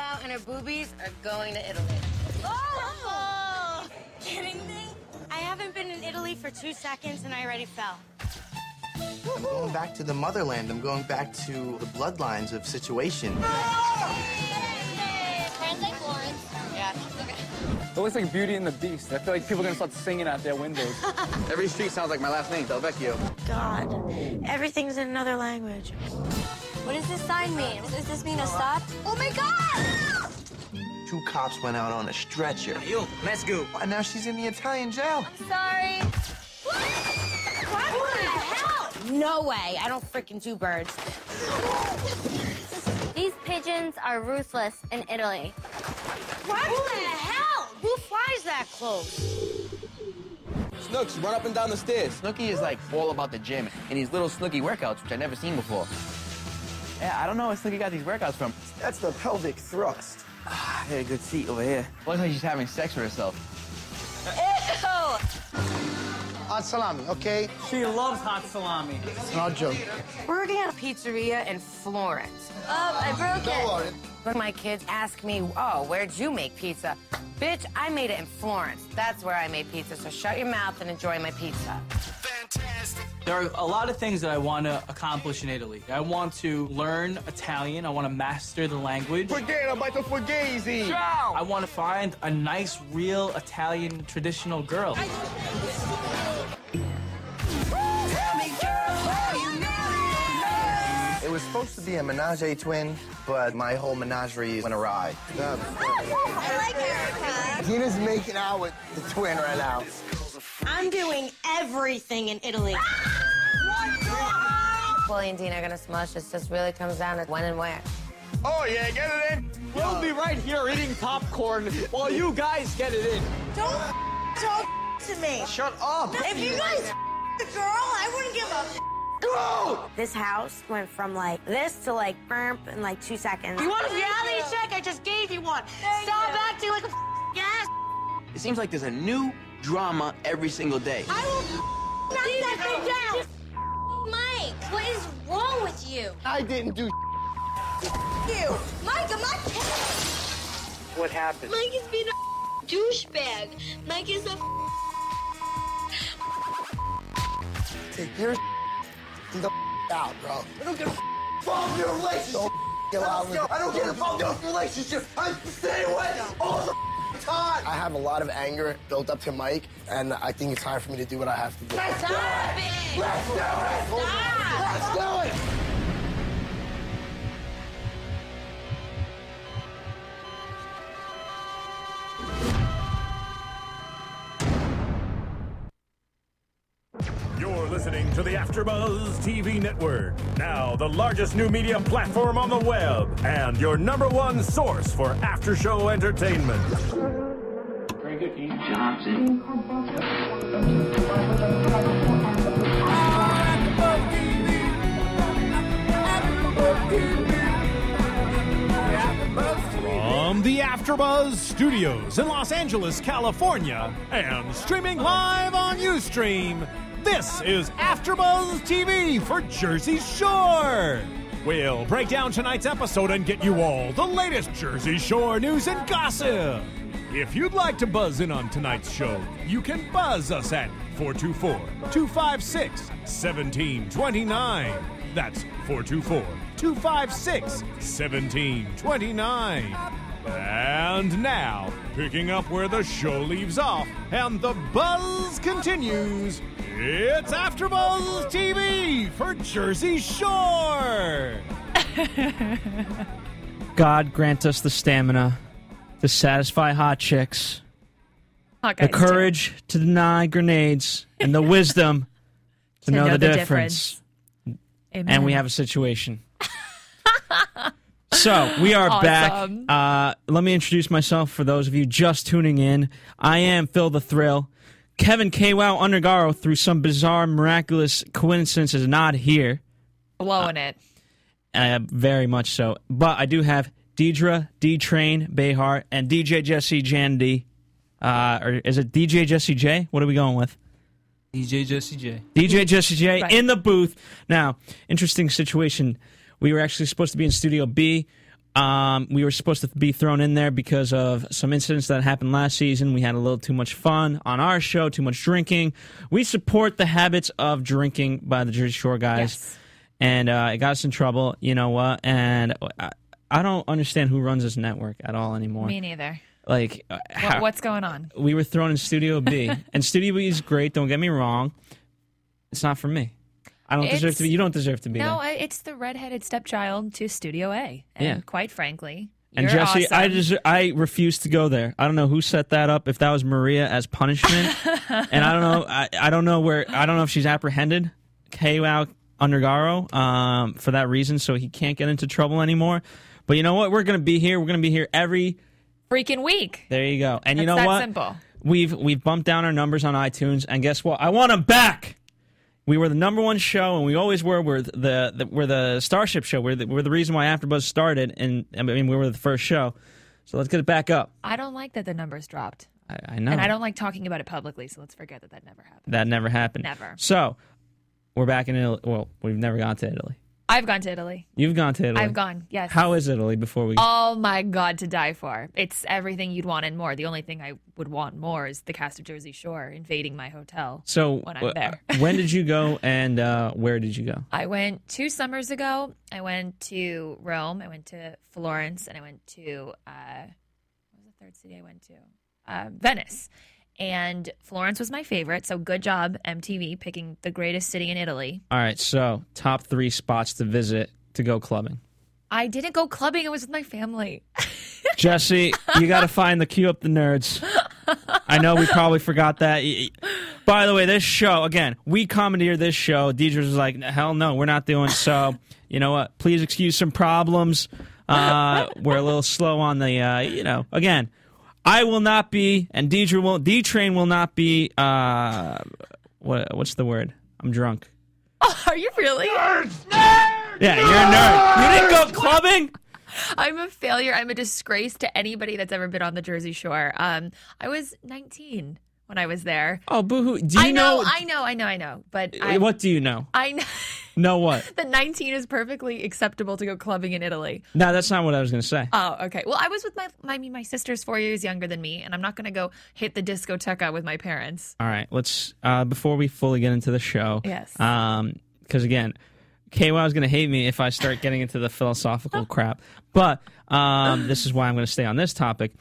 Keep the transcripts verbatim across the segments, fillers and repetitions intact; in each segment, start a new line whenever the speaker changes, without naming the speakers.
Wow and her boobies are going to Italy.
Oh! Kidding me? I haven't been in Italy for two seconds and I already fell.
I'm going back to the motherland. I'm going back to the bloodlines of Situation.
Friends like Florence.
Yeah, okay.
It looks like Beauty and the Beast. I feel like people are gonna start singing out their windows.
Every street sounds like my last name, Del Vecchio.
God, everything's in another language. What does this sign mean? Does this mean a stop? Oh my God!
Two cops went out on a stretcher.
Yo, let's go.
And now she's in the Italian jail.
I'm sorry. What? What the hell?
No way. I don't freaking do birds.
These pigeons are ruthless in Italy.
What the hell? Who flies that close?
Snooks, run up and down the stairs. Snooky is like all about the gym and these little Snooky workouts, which I've never seen before. Yeah, I don't know where Snooky got these workouts from.
That's the pelvic thrust.
Ah, I had a good seat over here. Looks like she's having sex with herself.
Ew!
Hot salami, okay?
She loves hot salami.
It's not a joke.
We're working at a pizzeria in Florence.
Oh, I broke it.
Lauren.
When my kids ask me, oh, where'd you make pizza? Bitch, I made it in Florence. That's where I made pizza, so shut your mouth and enjoy my pizza.
Fantastic.
There are a lot of things that I want to accomplish in Italy. I want to learn Italian. I want to master the language.
Forget about the fugazi.
I want to find a nice, real Italian traditional girl.
It was supposed to be a menage a twin, but my whole menagerie went awry.
I like Erica.
Tina's making out with the twin right now.
I'm doing everything in Italy.
Chloe and Dina are gonna smush. It just really comes down to when and where.
Oh, yeah, get it in.
We'll be right here eating popcorn while you guys get it in.
Don't talk to me.
Shut up.
If you guys the girl, I wouldn't give a
Go!
This house went from like this to like burp in like two seconds.
You want a reality check? I just gave you one. Stop acting like a ass.
It seems like there's a new drama every single day.
I will knock that thing down. Mike, what is wrong with you?
I didn't do
You, Mike, I'm not kidding.
What happened?
Mike is being a douchebag. Mike is a.
Take your the out, bro. I don't get involved in your relationship. Don't I don't get involved in your relationship. I stay away all the time. I have a lot of anger built up to Mike, and I think it's time for me to do what I have to do.
Stop it!
Let's do it!
Stop!
Let's do it!
You're listening to the AfterBuzz T V network, now the largest new media platform on the web, and your number one source for after-show entertainment.
Very good, Keith Johnson.
From the AfterBuzz Studios in Los Angeles, California, and streaming live on Ustream, this is AfterBuzz T V for Jersey Shore. We'll break down tonight's episode and get you all the latest Jersey Shore news and gossip. If you'd like to buzz in on tonight's show, you can buzz us at four two four, two five six, one seven two nine. That's four two four, two five six, one seven two nine. And now, picking up where the show leaves off and the buzz continues, it's AfterBuzz T V for Jersey Shore.
God grant us the stamina to satisfy hot chicks,
Hot
the
guys
courage to deny grenades, and the wisdom to,
To
know,
know
the,
the
difference.
difference.
And
Amen.
we have a situation. So, we are
Awesome.
back. Uh, let me introduce myself for those of you just tuning in. I am Phil the Thrill. Kevin K. Wow Undergaro, through some bizarre, miraculous coincidence, is not here.
Blowing it.
Uh, very much so. But I do have Deidre D-Train Behar and D J Jesse Jandy. Uh, or is it D J Jesse J? What are we going with?
D J Jesse J.
D J Jesse J
Right.
in the booth. Now, interesting situation. We were actually supposed to be in Studio B. Um, we were supposed to be thrown in there because of some incidents that happened last season. We had a little too much fun on our show, too much drinking. We support the habits of drinking by the Jersey Shore guys.
Yes.
And uh, it got us in trouble, you know what? And I, I don't understand who runs this network at all anymore.
Me neither.
Like, uh,
What,
how,
what's going on?
we were thrown in Studio B. And Studio B is great, don't get me wrong. It's not for me. I don't deserve
It's-
to be. You don't deserve to be
No,
there.
I, it's the redheaded stepchild to Studio A. And
Yeah.
quite frankly,
And
you're
Jesse, I
awesome.
just I refuse to go there. I don't know who set that up. If that was Maria as punishment, and I don't know. I, I don't know where. I don't know if she's apprehended K-Wow Undergaro um, for that reason, so he can't get into trouble anymore. But you know what? We're gonna be here. We're gonna be here every
freaking week.
There you go. And you
It's
know
that
what?
simple.
We've we've bumped down our numbers on iTunes, and guess what? I want them back. We were the number one show, and we always were. We're the, the we're the Starship show. We're the, we're the reason why AfterBuzz started, and I mean we were the first show. So let's get it back up.
I don't like that the numbers dropped.
I, I know.
And I don't like talking about it publicly, so let's forget that that never happened.
That never happened.
Never.
So we're back in Italy. Well, we've never gone to Italy.
I've gone to Italy.
You've gone to Italy.
I've gone, yes.
How is Italy before we?
Oh my God, to die for. It's everything you'd want and more. The only thing I would want more is the cast of Jersey Shore invading my hotel
So
when I'm
uh,
there.
when did you go, and uh, where did you go?
I went two summers ago. I went to Rome. I went to Florence, and I went to uh, what was the third city I went to? Uh, Venice. And Florence was my favorite. So good job, M T V, picking the greatest city in Italy.
All right. So top three spots to visit to go clubbing.
I didn't go clubbing. I was with my family.
Jesse, you got to find the cue up the nerds. I know we probably forgot that. By the way, this show, again, we commandeered this show. Deidre was like, hell no, we're not doing so. You know what? Please excuse some problems. Uh, we're a little slow on the, uh, you know, again, I will not be, and Deidre will, D-Train will not be, uh, what, what's the word? I'm drunk.
Oh, are you really?
Yeah, you're a nerd. You didn't go clubbing?
I'm a failure. I'm a disgrace to anybody that's ever been on the Jersey Shore. Um, I was nineteen when I was there.
Oh, boo-hoo. Do you
I know,
know?
I know, I know, I know. But I,
What do you know?
I know
Know what?
that nineteen is perfectly acceptable to go clubbing in Italy.
No, that's not what I was going to say.
Oh, okay. Well, I was with my, my, I mean, my sister's four years younger than me, and I'm not going to go hit the discoteca with my parents.
All right, let's, uh, before we fully get into the show.
Yes.
Um, because again, K Y is going to hate me if I start getting into the philosophical crap. But um, this is why I'm going to stay on this topic.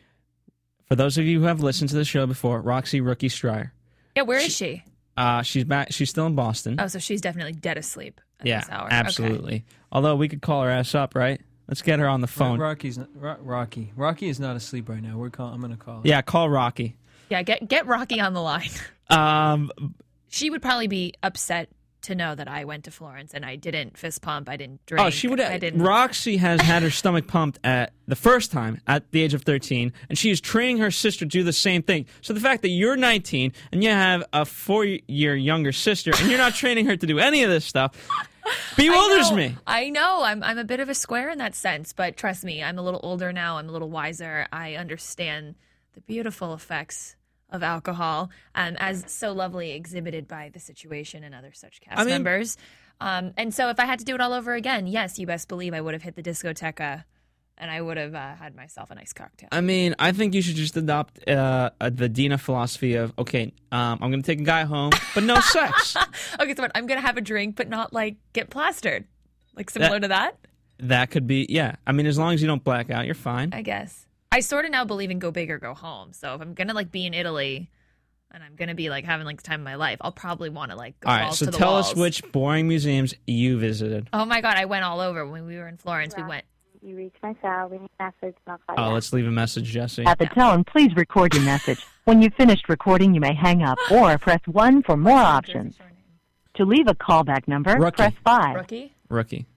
For those of you who have listened to the show before, Roxy Rookie Stryer.
Yeah, where is she?
Uh, she's back. She's still in Boston.
Oh, so she's definitely dead asleep at
yeah,
this hour.
absolutely.
Okay.
Although we could call her ass up, right? Let's get her on the phone.
Rocky's not, Ro- Rocky. Rocky is not asleep right now. We're call, I'm going to call her.
Yeah, call Rocky.
Yeah, get get Rocky on the line.
Um,
She would probably be upset to know that I went to Florence and I didn't fist pump, I didn't drink.
Oh, she would.
I didn't.
Roxy has had her stomach pumped at the first time at the age of thirteen, and she is training her sister to do the same thing. So the fact that you're nineteen and you have a four-year younger sister, and you're not training her to do any of this stuff, bewilders
I know,
me.
I know. I'm I'm a bit of a square in that sense, but trust me, I'm a little older now. I'm a little wiser. I understand the beautiful effects of alcohol, um, as so lovely exhibited by The Situation and other such cast
I mean-
members. Um, and so if I had to do it all over again, yes, you best believe I would have hit the discoteca and I would have uh, had myself a nice cocktail.
I mean, I think you should just adopt uh, uh, the Dina philosophy of, okay, um, I'm going to take a guy home, but no sex.
Okay, so what, I'm going to have a drink, but not, like, get plastered. Like, similar
That-
to that?
That could be, yeah. I mean, as long as you don't black out, you're fine.
I guess. I sort of now believe in go big or go home. So if I'm going to, like, be in Italy and I'm going to be, like, having, like, the time of my life, I'll probably want to, like, go
All right,
balls
so
to the
tell
walls.
us which boring museums you visited.
Oh, my God, I went all over. When we were in Florence, we went.
You reached my cell. Leave me a message and I'll call you
Oh,
back.
let's leave a message, Jesse.
At the tone, please record your message. When you've finished recording, you may hang up or press one for more options. To leave a callback number,
Rookie.
press five.
Rookie?
Rookie.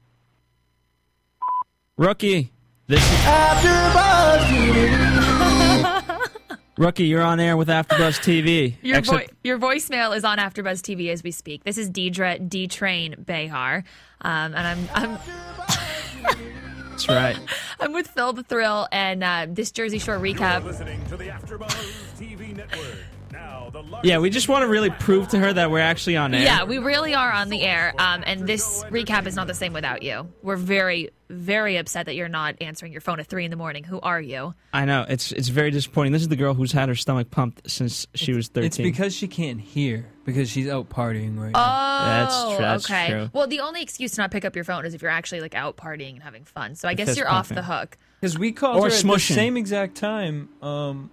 Rookie. This is
AfterBuzz T V.
Rookie, you're on air with AfterBuzz T V.
Your,
Except-
vo- your voicemail is on AfterBuzz T V as we speak. This is Deidre D-Train Behar, um, and I'm I'm
That's right.
I'm with Phil the Thrill and uh, this Jersey Shore recap.
Listening to the AfterBuzz T V network.
Yeah, we just want to really prove to her that we're actually on air.
Yeah, we really are on the air, um, and this recap is not the same without you. We're very, very upset that you're not answering your phone at three in the morning. Who are you?
I know. It's it's very disappointing. This is the girl who's had her stomach pumped since she was thirteen.
It's because she can't hear, because she's out partying right
Oh,
now.
That's tr- that's
okay.
true.
Well, the only excuse to not pick up your phone is if you're actually like out partying and having fun. So I guess
Fist
you're off the
pumping.
hook.
Because we called
Or
her at
smushing.
the same exact time um,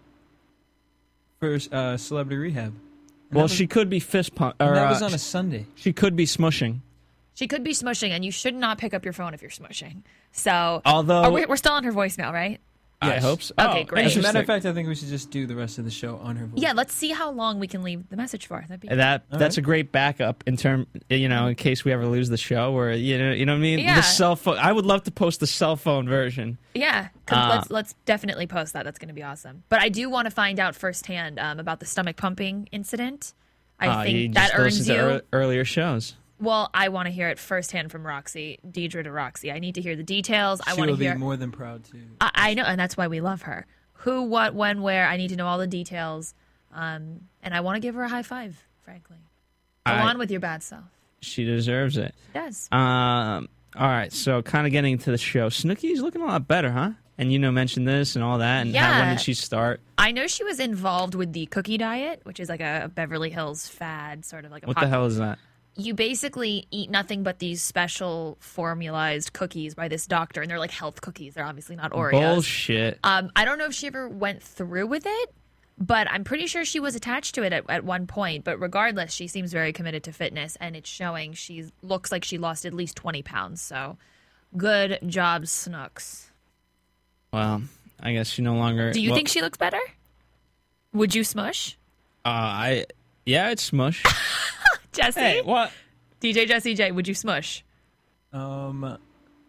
for uh, Celebrity Rehab. And
Well,
that was-
she could be fist pump.
and
Or,
that was
uh,
on a Sunday.
She could be smushing.
She could be smushing, and you should not pick up your phone if you're smushing. So,
Although-
are we, we're still on her voicemail, right?
I
Yes.
hope so.
Okay,
Oh,
great.
As a matter
interesting.
of fact, I think we should just do the rest of the show on her voice.
Yeah, let's see how long we can leave the message for. That'd be
That
All
that's
right.
a great backup in term, you know, in case we ever lose the show, or you know, you know what I mean.
Yeah.
The cell phone. I would love to post the cell phone version.
Yeah, 'cause
Uh,
let's let's definitely post that. That's going to be awesome. But I do want to find out firsthand um, about the stomach pumping incident. I
Uh,
think
you
that
just
earns
listened
you.
to ear- earlier shows.
Well, I want to hear it firsthand from Roxy, Deidre to Roxy. I need to hear the details. I
She
want
will
to hear.
be more than proud to.
I, I know, and that's why we love her. Who, what, when, where. I need to know all the details, um, and I want to give her a high five. Frankly, go
I-
on with your bad self.
She deserves it.
She does.
Um. All right. So, kind of getting into the show. Snooki's looking a lot better, huh? And you know, mentioned this and all that. And how, when
Yeah.
did she start?
I know she was involved with the cookie diet, which is like a Beverly Hills fad, sort of like a.
What
pop-
the hell is that?
You basically eat nothing but these special formulized cookies by this doctor, and they're like health cookies. They're obviously not Oreos.
Bullshit.
Um, I don't know if she ever went through with it, but I'm pretty sure she was attached to it at, at one point. But regardless, she seems very committed to fitness, and it's showing. She looks like she lost at least twenty pounds. So, good job, Snooks.
Well, I guess she no longer.
Do you
well,
think she looks better? Would you smush?
Uh, I. Yeah, it's smush.
Jesse?
Hey, what?
D J Jesse J, would you smush?
Um.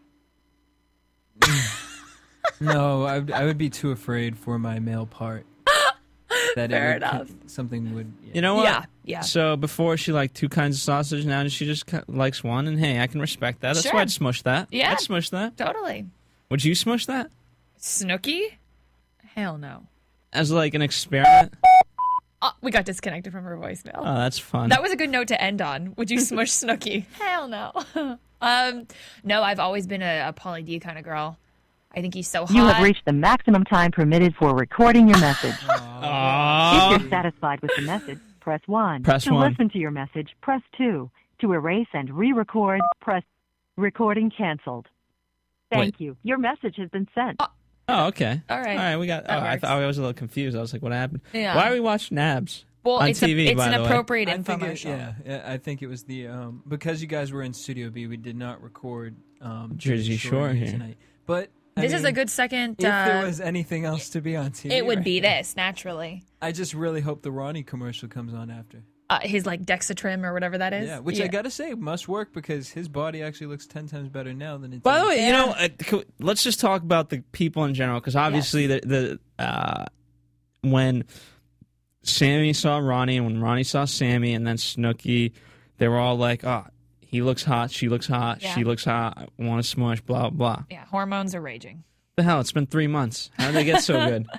No, I would, I would be too afraid for my male part. That
Fair
it would,
enough.
Something would. Yeah.
You know what?
Yeah, yeah.
So before she liked two kinds of sausage, now she just ki- likes one, and hey, I can respect that. That's
Sure.
why I'd smush that.
Yeah.
I'd smush that.
Totally.
Would you smush that
Snooki? Hell no.
as like an experiment?
Oh, we got disconnected from her voicemail.
Oh, that's fun.
That was a good note to end on. Would you smush Snooki? Hell no. um, no, I've always been a, a Pauly D kind of girl. I think he's so hot.
You have reached the maximum time permitted for recording your message.
Aw.
If you're satisfied with the message, press one.
Press
to
one.
listen to your message, press two. To erase and re-record, press recording canceled. Thank
Wait.
you. Your message has been sent.
Oh, okay.
All right.
All right, we got. Oh,
That
I
works.
thought I was a little confused. I was like, what happened?
Yeah.
Why are we watching Nabs?
well,
on
it's,
T V,
a, it's
by
an
the way.
appropriate
I think it,
infomercial.
yeah, yeah, I think it was the um, because you guys were in Studio B, we did not record um,
Jersey Shore here.
tonight. But I
This is
mean,
a good second.
If
Uh,
there was anything else to be on T V,
it would
right
be
now.
this, naturally.
I just really hope the Ronnie commercial comes on after.
Uh, his like Dexatrim or whatever that is.
Yeah, which I gotta say must work because his body actually looks ten times better now than it.
By
did.
the way, you know, uh, co- let's just talk about the people in general, because obviously the the uh, when Sammy saw Ronnie and when Ronnie saw Sammy and then Snooki, they were all like, "Oh, he looks hot, she looks hot,
Yeah.
she looks hot, I want to smush, blah blah."
Yeah, hormones are raging.
The hell, it's been three months. How did they get so good?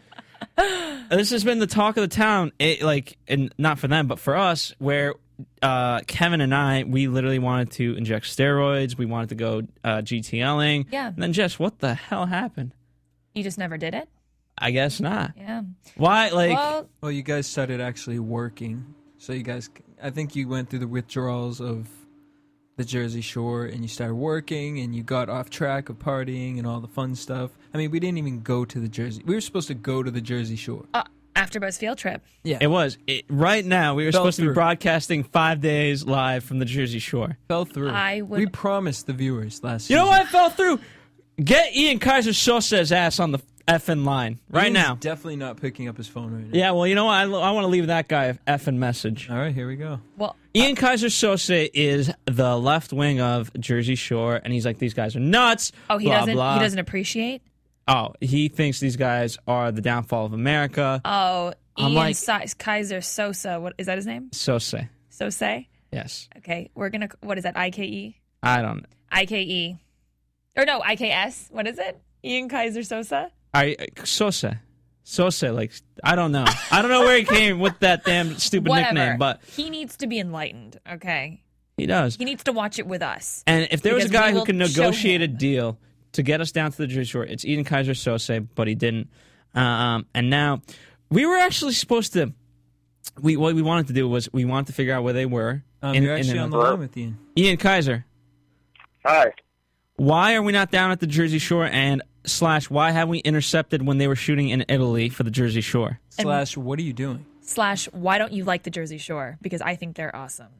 This has been the talk of the town. It, like, and not for them, but for us, where uh, Kevin and I, we literally wanted to inject steroids. We wanted to go uh, GTLing.
Yeah.
And then, Jess, what the hell happened?
You just never did it?
I guess not.
Yeah.
Why? Like,
well,
well, you guys started actually working, so you guys. I think you went through the withdrawals of the Jersey Shore, and you started working, and you got off track of partying and all the fun stuff. I mean, we didn't even go to the Jersey. We were supposed to go to the Jersey Shore.
uh, AfterBuzz field trip.
Yeah,
it was. It, right now, we were
Fell
supposed to
through.
be broadcasting five days live from the Jersey Shore.
Fell through.
I would-
We promised the viewers last.
You know
season.
what fell through? Get Ian Kaiser Sosa's ass on the effing line right
Ian's
now.
Definitely not picking up his phone right now.
Yeah, well, you know what? I, I want to leave that guy an effing message.
All right, here we go.
Well,
Ian Kaiser Sosa is the left wing of Jersey Shore, and he's like, these guys are nuts.
Oh, he
blah,
doesn't.
Blah.
He doesn't appreciate.
Oh, he thinks these guys are the downfall of America.
Oh,
I'm
Ian
like-
Si- Kaiser Sosa. What is that? His name?
Sosa.
Sosa.
Yes.
Okay, we're gonna. What is that? I K E.
I don't.
I K E. Or no, I K S. What is it? Ian Kaiser Sosa.
I Sosa. Sose, like, I don't know. I don't know where he came with that damn stupid
Whatever.
nickname, but
He needs to be enlightened, okay?
he does.
He needs to watch it with us.
And if there was a
Because
guy
we
who
will
could
show
negotiate
him.
a deal to get us down to the Jersey Shore, it's Eden Kaiser Sose, but he didn't. Um, and now, we were actually supposed to, we what we wanted to do was we wanted to figure out where they were.
Um,
in-
you're
in
actually
an-
on the line with Ian.
Ian Kaiser.
Hi.
Why are we not down at the Jersey Shore, and slash, why have we intercepted when they were shooting in Italy for the Jersey Shore?
Slash, what are you doing?
Slash, why don't you like the Jersey Shore? Because I think they're awesome.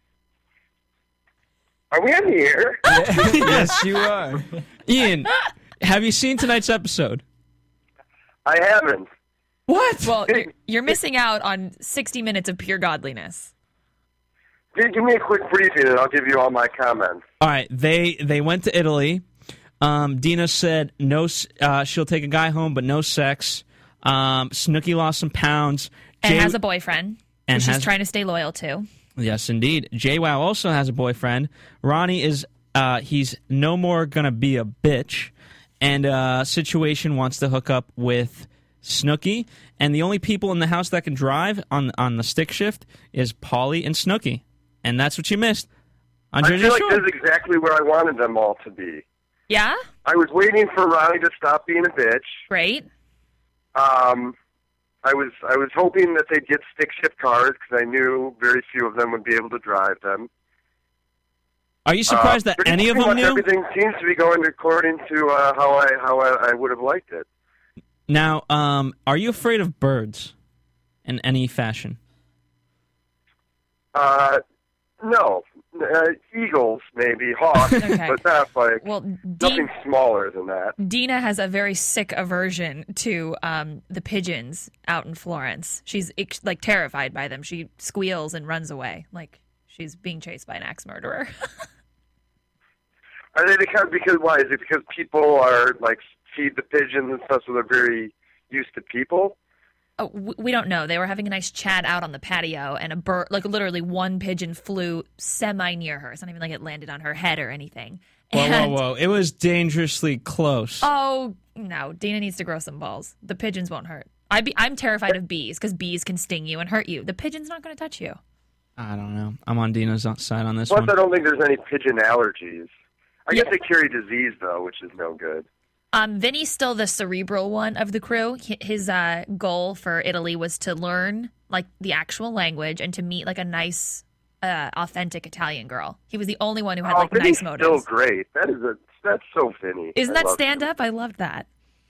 Are we on the air?
Yes, you are.
Ian, have you seen tonight's episode?
I haven't.
What?
Well, you're, you're missing out on sixty minutes of pure godliness.
Give give me a quick briefing, and I'll give you all my comments.
All right, they they went to Italy. Um, Dina said no. s- Uh, she'll take a guy home, but no sex. Um, Snooki lost some pounds.
And
Jay-
has a boyfriend.
and
And she's
has-
trying to stay loyal to.
Yes, indeed. JWoww also has a boyfriend. Ronnie is uh, he's no more gonna be a bitch, and uh, Situation wants to hook up with Snooki. And the only people in the house that can drive on on the stick shift is Paulie and Snooki, and that's what you missed on
I
Jersey
feel like
Shore.
this is exactly where I wanted them all to be.
Yeah?
I was waiting for Ronnie to stop being a bitch.
Great.
Um, I was I was hoping that they'd get stick shift cars because I knew very few of them would be able to drive them.
Are you surprised
Uh,
that
pretty-
any of
pretty
them
much
knew?
Everything seems to be going according to uh, how I how I, I would have liked it.
Now, um, are you afraid of birds in any fashion?
Uh, no, uh, eagles maybe, hawks,
Okay.
but not like
Well,
nothing smaller than that.
Dina has a very sick aversion to um, the pigeons out in Florence. She's ex- like terrified by them. She squeals and runs away like she's being chased by an axe murderer.
Are they because because why is it because people are like feed the pigeons and stuff, so they're very used to people?
Oh, w- we don't know. They were having a nice chat out on the patio, and a bird, like literally one pigeon flew semi near her. It's not even like it landed on her head or anything.
Whoa,
And-
whoa, whoa! It was dangerously close.
Oh no, Dina needs to grow some balls. The pigeons won't hurt. I be, I'm terrified of bees because bees can sting you and hurt you. The pigeon's not going to touch you.
I don't know. I'm on Dina's side on this
Plus,
one.
I don't think there's any pigeon allergies. I guess they carry disease though, which is no good.
Um, Vinny's still the cerebral one of the crew. H- His uh, goal for Italy was to learn like the actual language and to meet like a nice, uh, authentic Italian girl. He was the only one who had
oh,
like
Vinny's
nice motives.
still great. That is a that's so Vinny.
Isn't
I
that
love
stand
him.
up? I loved that.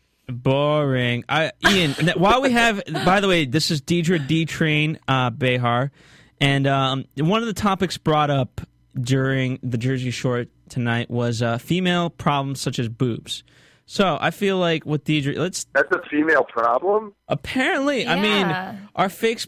Boring. I, Ian, n- while we have, by the way, this is Deidre D. Train uh, Behar, and um, one of the topics brought up during the Jersey Shore tonight was uh, female problems such as boobs. So I feel like with Deidre, let's.
That's a female problem.
Apparently, I
Yeah.
mean, our fakes.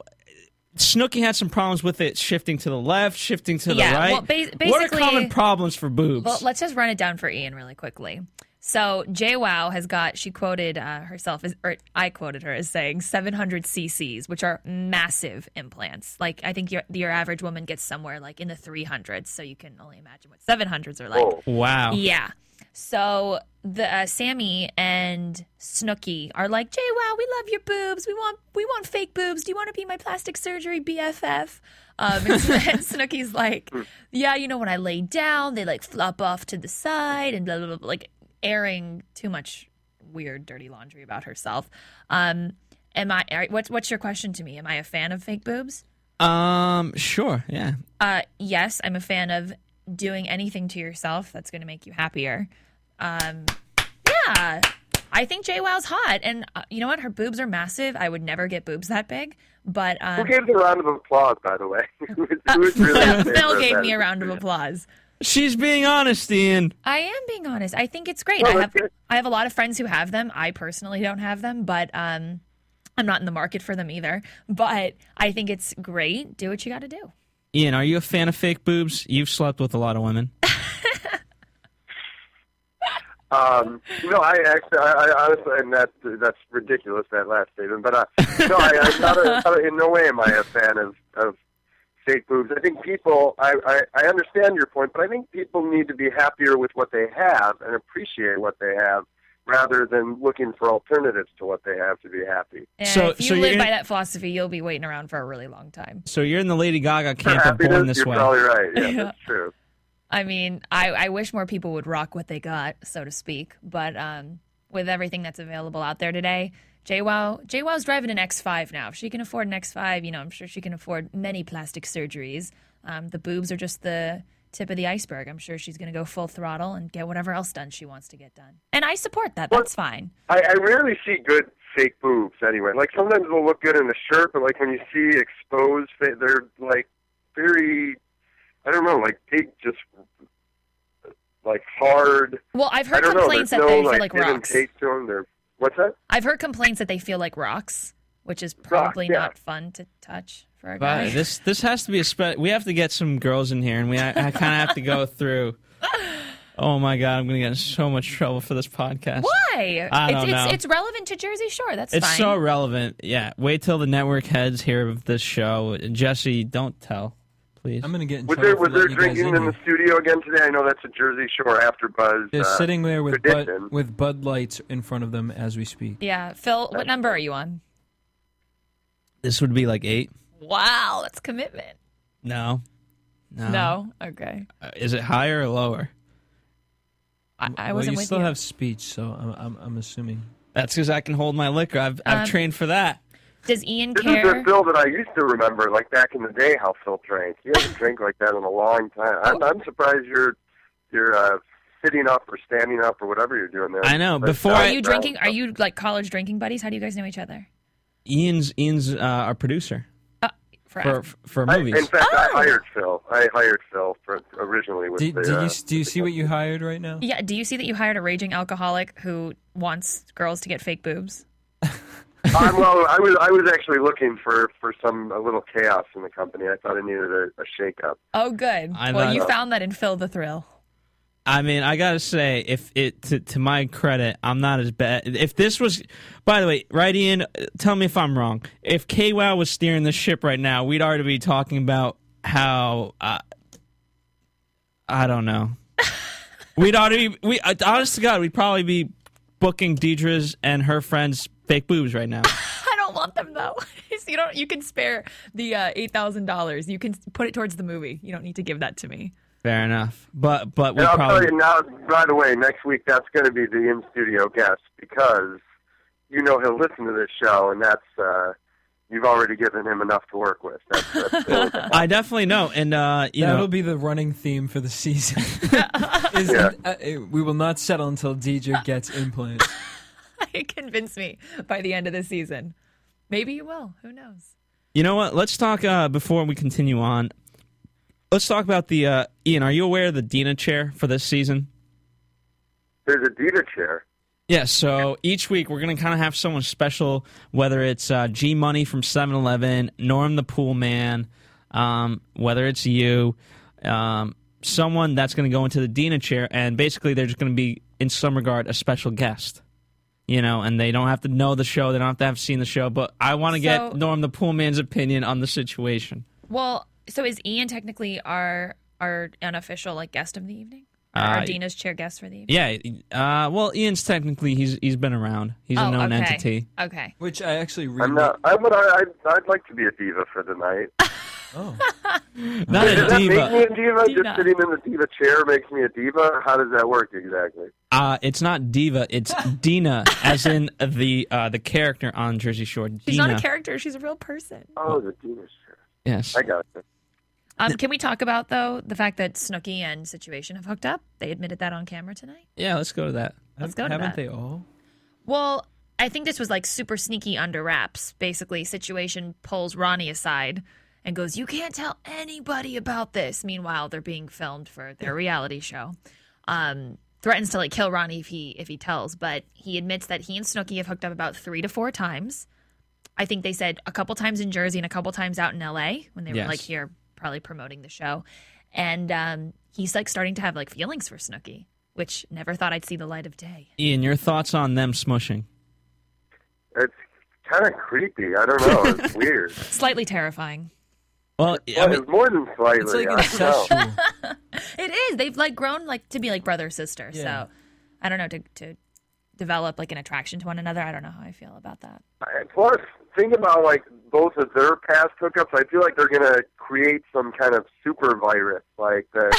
Snooki had some problems with it shifting to the left, shifting to the
Yeah,
right.
well, ba-
what are
basically-
common problems for boobs?
Well, let's just run it down for Ian really quickly. So JWoww has got, she quoted uh, herself, as, or I quoted her as saying seven hundred C Cs, which are massive implants. Like, I think your your average woman gets somewhere like in the three hundreds, so you can only imagine what seven hundreds are like.
Oh.
Wow.
Yeah. So the uh, Sammy and Snooki are like, JWoww, we love your boobs. We want we want fake boobs. Do you want to be my plastic surgery B F F? Um, and, and Snooki's like, yeah, you know, when I lay down, they like flop off to the side and blah, blah, blah, like airing too much weird, dirty laundry about herself. Um, am I? are- What's what's your question to me? Am I a fan of fake boobs?
Um, sure, yeah.
Uh, yes, I'm a fan of doing anything to yourself that's going to make you happier. Um, yeah, I think JWoww's hot, and uh, you know what? Her boobs are massive. I would never get boobs that big, but um,
Who gave the round of applause, by the way? Who was- who was really in
Phil,
favor
Phil
of
gave
that?
me a round of applause.
She's being honest, Ian.
I am being honest. I think it's great.
Oh,
I
that's
have
good.
I have a lot of friends who have them. I personally don't have them, but um, I'm not in the market for them either. But I think it's great. Do what you got to do.
Ian, are you a fan of fake boobs? You've slept with a lot of women.
Um, no, I actually, I, I honestly, and that that's ridiculous, that last statement. But uh, no, I, I'm not, a, not a, in no way am I a fan of, of fake boobs. I think people, I, I, I understand your point, but I think people need to be happier with what they have and appreciate what they have rather than looking for alternatives to what they have to be happy.
Yeah,
So-
if you
so
live
you're
by
in-
that philosophy, you'll be waiting around for a really long time.
So you're in the Lady Gaga
For
camp of
happiness,
Born This
you're
Way.
probably right. Yeah,
Yeah.
that's true.
I mean, I, I wish more people would rock what they got, so to speak. But um, with everything that's available out there today, JWoww, JWoww's driving an X five now. If she can afford an X five, you know, I'm sure she can afford many plastic surgeries. Um, the boobs are just the tip of the iceberg. I'm sure she's going to go full throttle and get whatever else done she wants to get done. And I support that. That's fine.
I, I rarely see good fake boobs anyway. Like sometimes they'll look good in a shirt, but like when you see exposed, fa- they're like very, I don't know, like big, just like hard.
Well, I've heard
I don't know,
complaints
there's
that
no,
they feel
like,
like
give and
rocks.
take to them. They're, what's that?
I've heard complaints that they feel like rocks, which is probably
yeah.
not fun to touch for a guy.
But this this has to be a spe- we have to get some girls in here, and we I, I kind of have to go through. Oh my God, I'm gonna get in so much trouble for this podcast.
Why?
I
it's,
don't
it's,
know.
it's relevant to Jersey Shore. That's
It's
fine.
so relevant. Yeah, wait till the network heads hear of this show. Jesse, don't tell, please.
I'm gonna get in
Was
trouble
there
for
was there
letting you guys
drinking
in
in
here.
the studio again today? I know that's a Jersey Shore after buzz.
They're
uh,
sitting there with
tradition.
Bud, with Bud Lights in front of them as we speak.
Yeah, Phil, what number are you on?
This would be like eight.
Wow, that's commitment.
No, no,
No, okay.
Uh, is it higher or lower?
I, I
well,
wasn't
you
with
still
you.
have speech, so I'm I'm, I'm assuming.
That's because I can hold my liquor. I've I've
Um,
trained for that.
Does Ian
This is
care?
the Phil that I used to remember, like back in the day, how Phil drank. He hasn't drank like that in a long time. I'm, I'm surprised you're you're uh, sitting up or standing up or whatever you're doing there.
I know,
But,
before
uh,
Are you
uh,
drinking? Are you like college drinking buddies? How do you guys know each other?
Ian's Ian's uh, our producer
For,
for for
I,
movies.
in fact,
Oh.
I hired Phil. I hired Phil for, originally with
Do,
the.
do
uh,
you do you see what you hired right now?
yeah. Do you see that you hired a raging alcoholic who wants girls to get fake boobs?
um, well, I was I was actually looking for, for some a little chaos in the company. I thought I needed a, a shake up.
Oh, good.
I
well,
know.
you found that in Phil the Thrill.
I mean, I gotta say, if it to, to my credit, I'm not as bad. If this was, by the way, right, Ian, tell me if I'm wrong. If KWoww was steering the ship right now, we'd already be talking about how uh, I don't know. we'd already be, we uh, honest to God, we'd probably be booking Deidre's and her friends fake boobs right now.
I don't want them though. So you don't. You can spare the uh, eight thousand dollars. You can put it towards the movie. You don't need to give that to me.
Fair enough, but but we
And I'll
probably.
tell you now, right away, next week, that's going to be the in-studio guest because you know he'll listen to this show, and that's, uh, you've already given him enough to work with. That's, that's really
I definitely know, and uh, you
That'll
know,
be the running theme for the season. Is
Yeah.
uh, we will not settle until D J gets implants.
Convince me by the end of the season. Maybe you will. Who knows?
you know what? Let's talk uh, before we continue on. Let's talk about the uh, Ian. Are you aware of the Dina chair for this season?
There's a Dita chair.
Yeah, so each week we're going to kind of have someone special, whether it's uh, G Money from seven eleven, Norm the Pool Man, um, whether it's you, um, someone that's going to go into the Dina chair, and basically they're just going to be, in some regard, a special guest. You know, and they don't have to know the show, they don't have to have seen the show, but I want to
So-
get Norm the Pool Man's opinion on the situation.
Well, so is Ian technically our our unofficial like guest of the evening? Or
Uh,
our Dina's chair guest for the evening?
Yeah, uh, well, Ian's technically, he's he's been around. He's
Oh,
a known
okay.
entity.
Okay.
Which I actually really.
I'm not. I would. I, I'd, I'd like to be a diva for the night.
Oh.
Not
Does
a
that
diva.
make me a diva?
Diva.
Just sitting in the diva chair makes me a diva? How does that work exactly?
Uh, it's not Diva, it's Dina, as in the uh, the character on Jersey Shore. Dina.
She's not a character. She's a real person.
Oh, the diva chair.
Yes.
I got it.
Um, can we talk about though the fact that Snooki and Situation have hooked up? They admitted that on camera tonight.
Yeah, let's go to that.
Let's go to
Haven't
that.
they all?
Well, I think this was like super sneaky under wraps. Basically, Situation pulls Ronnie aside and goes, "You can't tell anybody about this." Meanwhile, they're being filmed for their reality show. Um, threatens to like kill Ronnie if he if he tells, but he admits that he and Snooki have hooked up about three to four times. I think they said a couple times in Jersey and a couple times out in L A when they were
Yes.
like here probably promoting the show. And um, he's like starting to have like feelings for Snooki, which never thought I'd see the light of day.
Ian, your thoughts on them smushing?
It's kind of creepy. I don't know. It's weird.
Slightly terrifying.
Well, I
Well,
mean,
it's more than slightly.
It's like
I don't know.
incestual.
It is. They've like grown like to be like brother sister.
Yeah.
So I don't know to to develop like an attraction to one another. I don't know how I feel about that.
And plus, think about like both of their past hookups. I feel like they're gonna create some kind of super virus, like the,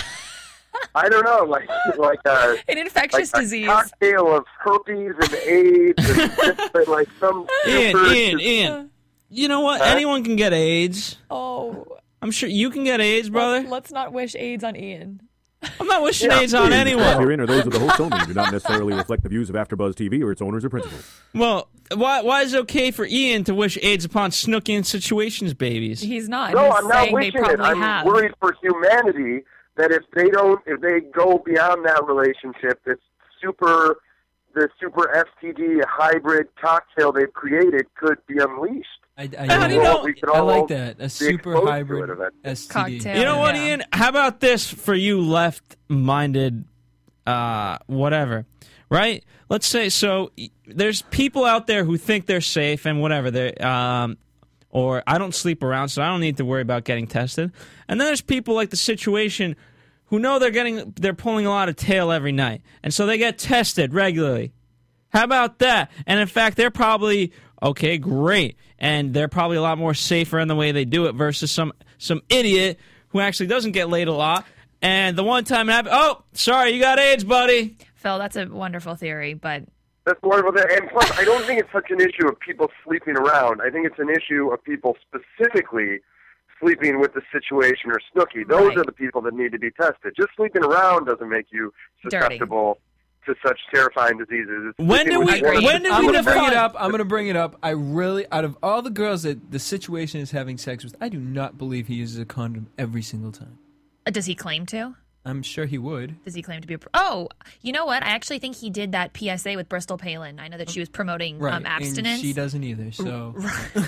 I don't know, like like a,
an infectious
like
disease,
a cocktail of herpes and AIDS, and, and like some.
Ian,
super,
Ian, Ian. You know what?
Huh?
Anyone can get AIDS.
Oh,
I'm sure you can get AIDS, brother.
Let's, let's not wish AIDS on Ian.
I'm not wishing
Yeah,
AIDS on
please.
anyone.
Herein are those of the hosts only and do not necessarily reflect the views of AfterBuzz T V or its owners or principals.
Well, why why is it okay for Ian to wish AIDS upon Snooki and Situations babies?
He's not.
No,
He's
I'm not
saying they
wishing it.
probably
I'm
have.
worried for humanity that if they don't, if they go beyond that relationship, this super, the super S T D hybrid cocktail they've created could be unleashed.
I, I,
How do you know?
We could
I
all
like that. A
be
super
exposed to
hybrid
it eventually.
S T D.
Cocktail.
You know what,
Yeah.
Ian? How about this for you left-minded, uh, whatever, right? Let's say, so y- there's people out there who think they're safe and whatever, they um, or I don't sleep around, so I don't need to worry about getting tested. And then there's people like the Situation who know they're getting, they're pulling a lot of tail every night, and so they get tested regularly. How about that? And in fact, they're probably, okay, great, and they're probably a lot more safer in the way they do it versus some some idiot who actually doesn't get laid a lot. And the one time it happened, oh, sorry, you got AIDS, buddy.
Phil, that's a wonderful theory, but
That's wonderful. And plus, I don't think it's such an issue of people sleeping around. I think it's an issue of people specifically sleeping with the Situation or Snooki. Those
Right.
are the people that need to be tested. Just sleeping around doesn't make you susceptible to such terrifying diseases. It's
When
sleeping
do
with
we-
one-
when do
I'm
we
gonna bring
define-
it up. I'm gonna bring it up. I really, out of all the girls that the Situation is having sex with, I do not believe he uses a condom every single time.
uh, does he claim to?
I'm sure he would.
Does he claim to be a... Pro- oh, you know what? I actually think he did that P S A with Bristol Palin. I know that she was promoting
Right,
um, abstinence.
and she doesn't either. So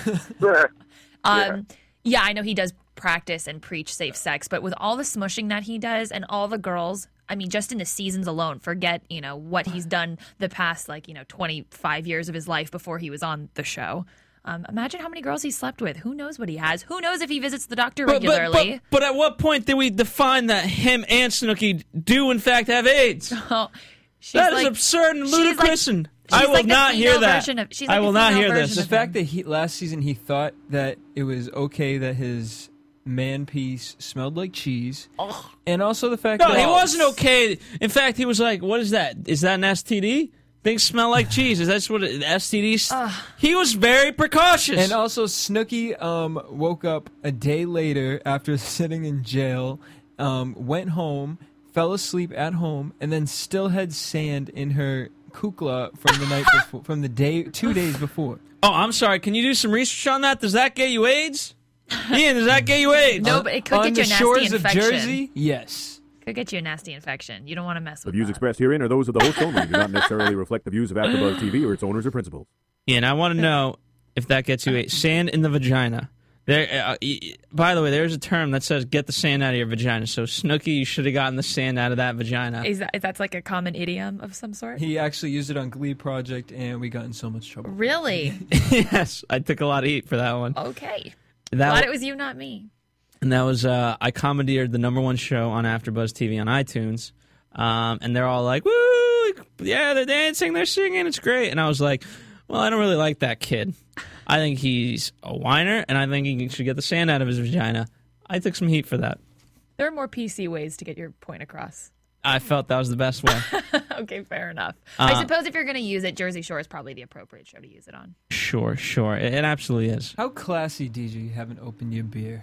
Um, yeah, I know he does practice and preach safe sex, but with all the smushing that he does and all the girls, I mean, just in the seasons alone, forget, you know, what he's done the past, like, you know, twenty-five years of his life before he was on the show. Um, imagine how many girls he slept with. Who knows what he has? Who knows if he visits the doctor
But, but,
regularly?
but, but at what point did we define that him and Snooki do, in fact, have AIDS?
Oh, she's
That is
like-
absurd and
she's
ludicrous,
like-
and
she's
I will
like the
not hear
female
that.
version of- she's
I
like the
will not
female
hear
version
this.
the
of
fact that he last season he thought that it was okay that his man piece smelled like cheese, and also the fact
No,
that
he wasn't okay. In fact, he was like, "What is that? Is that an S T D? Things smell like cheese. Is that what it, S T Ds?" He was very precautious.
And also, Snooki um, woke up a day later after sitting in jail, um, went home, fell asleep at home, and then still had sand in her kukla from the night before, from the day, two days before.
Oh, I'm sorry. Can you do some research on that? Does that get you AIDS? Ian, does that get you AIDS?
No, but it could
On
get you
the
a
shores
nasty
of
infection.
Jersey, yes.
Could get you a nasty infection. You don't want to mess
The
with
views
that.
expressed herein are those of the hosts only and do not necessarily reflect the views of AfterBuzz T V or its owners or principals.
Ian, I want to know if that gets you AIDS. Sand in the vagina. There. Uh, y- by the way, there's a term that says "get the sand out of your vagina." So Snooki, you should have gotten the sand out of that vagina.
Is that is that's like a common idiom of some sort?
He actually used it on Glee Project, and we got in so much trouble.
Really?
Yes, I took a lot of heat for that one.
Okay.
That
Glad
wa-
it was you, not me.
And that was, uh, I commandeered the number one show on AfterBuzz T V on iTunes. Um, and they're all like, woo, yeah, they're dancing, they're singing, it's great. And I was like, well, I don't really like that kid. I think he's a whiner, and I think he should get the sand out of his vagina. I took some heat for that.
There are more P C ways to get your point across.
I felt that was the best way.
Okay, fair enough.
Uh,
I suppose if you're going to use it, Jersey Shore is probably the appropriate show to use it on.
Sure, sure. It, it absolutely is.
How classy, D J, you haven't opened your beer.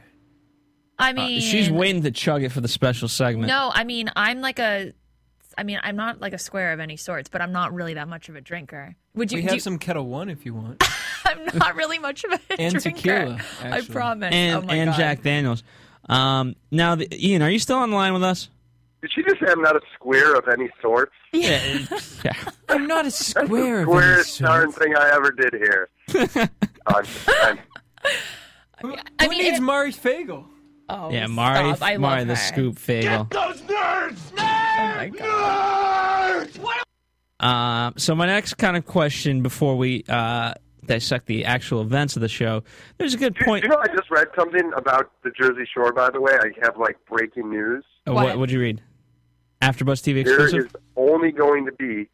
I
Uh,
mean,
she's waiting to chug it for the special segment.
No, I mean, I'm like a, I mean, I'm not like a square of any sorts, but I'm not really that much of a drinker. Would you?
We
do
have
you-
some Kettle One if you want.
I'm not really much of a
And
drinker.
tequila,
I
actually.
promise.
And,
oh my
and
God.
Jack Daniels. Um, now, the, Ian, are you still on the line with us?
Did she just say I'm not a square of any sorts?
Yeah. yeah.
I'm not a
That's
square
the
of any
squarest
sort.
darn thing I ever did here. I'm, I'm,
Who,
I
who
mean,
needs
it-
Mari Fagel?
Oh,
Yeah, Mari,
stop. I
Mari
love
the
her.
scoop fagel.
Those nerds!
Oh my God.
Um, so my next kind of question before we uh, dissect the actual events of the show, there's a good
Do,
point.
do you know I just read something about the Jersey Shore, by the way? I have, like, breaking news.
Uh, what would you read? AfterBuzz T V
There
exclusive?
is only going to be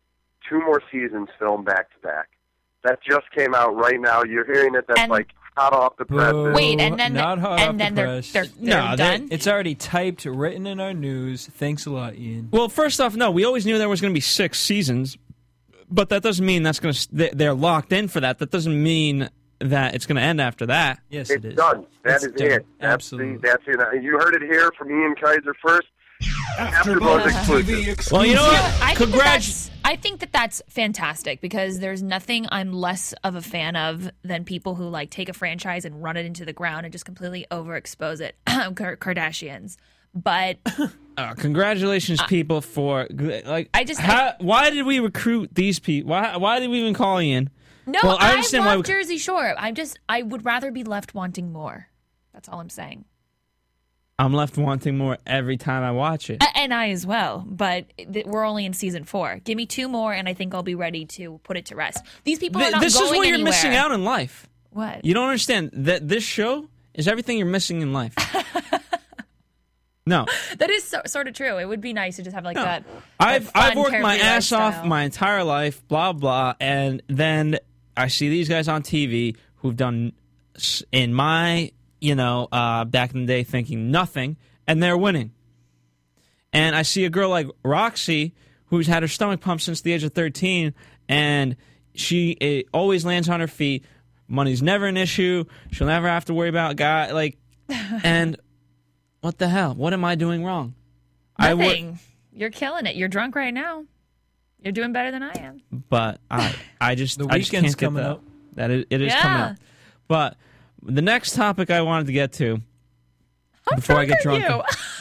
two more seasons filmed back to back. That just came out right now. You're hearing it. That's
And-
like hot off the press.
Boo.
Wait, and then
Not hot
and
off
then
the
they're,
press.
they're they're
No, they-
done.
It's already typed, written in our news. Thanks a lot, Ian.
Well, first off, no, we always knew there was going to be six seasons, but that doesn't mean that's going to. They're locked in for that. That doesn't mean that it's going to end after that.
Yes,
It's
it is.
done. That
It's
is
done.
it. That's
Absolutely.
the, that's it. You heard it here from Ian Kaiser first. AfterBuzz exclusive.
Well, you know what?
I think, that
Congrats.
that's, I think that that's fantastic because there's nothing I'm less of a fan of than people who like take a franchise and run it into the ground and just completely overexpose it. Kar- Kardashians, but
Uh, congratulations, people, for like.
I just-
how, why did we recruit these people? Why? Why did we even call Ian?
no,
Well, I
I,
understand
love
why we-
Jersey Shore. I'm just I would rather be left wanting more. That's all I'm saying.
I'm left wanting more every time I watch it.
A- And I as well, but th- we're only in season four. Give me two more, and I think I'll be ready to put it to rest. These people are
Th-
not
this
going
is what you're
anywhere.
missing out in life.
What?
You don't understand that this show is everything you're missing in life. No,
That is so, sort of true. It would be nice to just have like that.
I've
that fun,
I've worked my
carefree
ass off
lifestyle.
my entire life, blah blah, and then I see these guys on T V who've done s- in my you know uh, back in the day thinking nothing, and they're winning. And I see a girl like Roxy who's had her stomach pumped since the age of thirteen, and she eh, always lands on her feet. Money's never an issue. She'll never have to worry about guy like, and what the hell? What am I doing wrong? I would-
Nothing. You're killing it. You're drunk right now. You're doing better than I am.
but I I just
The
I just
weekend's
can't get
coming
that.
up.
That it, it is coming
Yeah.
up. But the next topic I wanted to get to before I get drunk,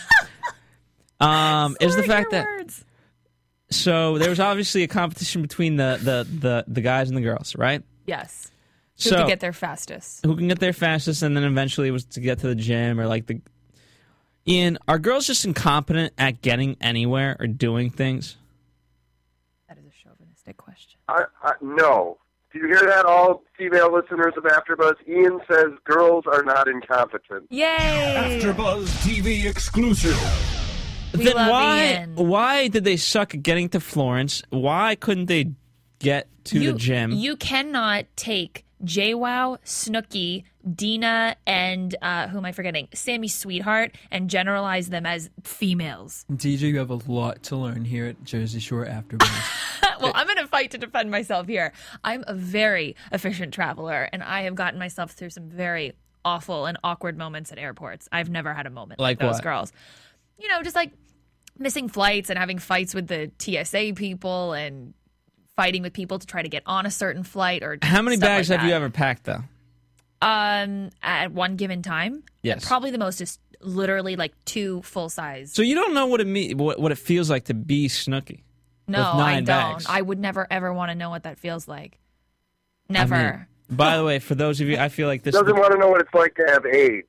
um, is the fact that
Words.
so there was obviously a competition between the the the, the guys and the girls, right?
Yes. Who
So
could get there fastest?
who can get there fastest, and then eventually it was to get to the gym or like the. Ian, are girls just incompetent at getting anywhere or doing things?
That is a chauvinistic question.
I, I, no. Do you hear that, all female listeners of AfterBuzz? Ian says girls are not incompetent.
Yay!
AfterBuzz T V exclusive.
We
then
love
why
Ian.
why did they suck at getting to Florence? Why couldn't they get to
you,
the gym?
You cannot take JWoww, Snooki, Dina, and uh, who am I forgetting? Sammy Sweetheart, and generalize them as females.
D J, you have a lot to learn here at Jersey Shore AfterBuzz.
Well, I'm going to fight to defend myself here. I'm a very efficient traveler, and I have gotten myself through some very awful and awkward moments at airports. I've never had a moment like,
Like
those
what?
girls. You know, just like missing flights and having fights with the T S A people and fighting with people to try to get on a certain flight or
How many
stuff
bags
like
have you
that.
ever packed, though?
Um, at one given time?
Yes.
Probably the most is literally like two full size.
So you don't know what it me- what, what it feels like to be Snooki.
No,
with
I
nine
don't.
bags.
I would never ever want to know what that feels like. Never.
I mean, by the way, for those of you, I feel like this.
Doesn't want to know what it's like to have AIDS.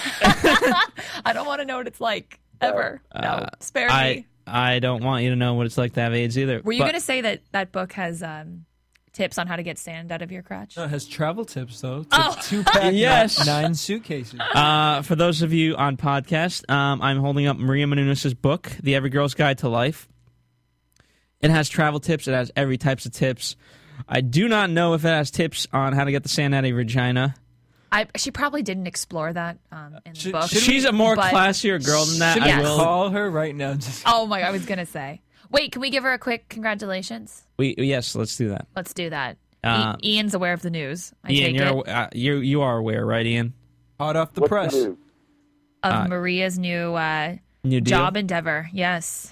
I don't want to know what it's like ever. no,
uh,
spare
I
me.
I don't want you to know what it's like to have AIDS either.
Were you
but-
going to say that that book has um, tips on how to get sand out of your crotch?
No, it has travel tips, though. Tip
Oh.
Two pack,
Yes.
nine suitcases.
Uh, for those of you on podcast, um, I'm holding up Maria Menounos' book, The Every Girl's Guide to Life. It has travel tips. It has every types of tips. I do not know if it has tips on how to get the sand out of your vagina.
I, she probably didn't explore that um, in the book.
She's a more
but-
classier girl than that.
Should
I
we
will.
call her right now? Just
Oh my! I was going to say. Wait, can we give her a quick congratulations?
We yes, let's do that.
Let's do that.
Uh,
I- Ian's aware of the news. I
Ian,
take
you're
it.
uh, you you are aware, right, Ian?
hot off the
What's
press.
the news?
Of
uh,
Maria's new uh,
New deal.
job endeavor. Yes.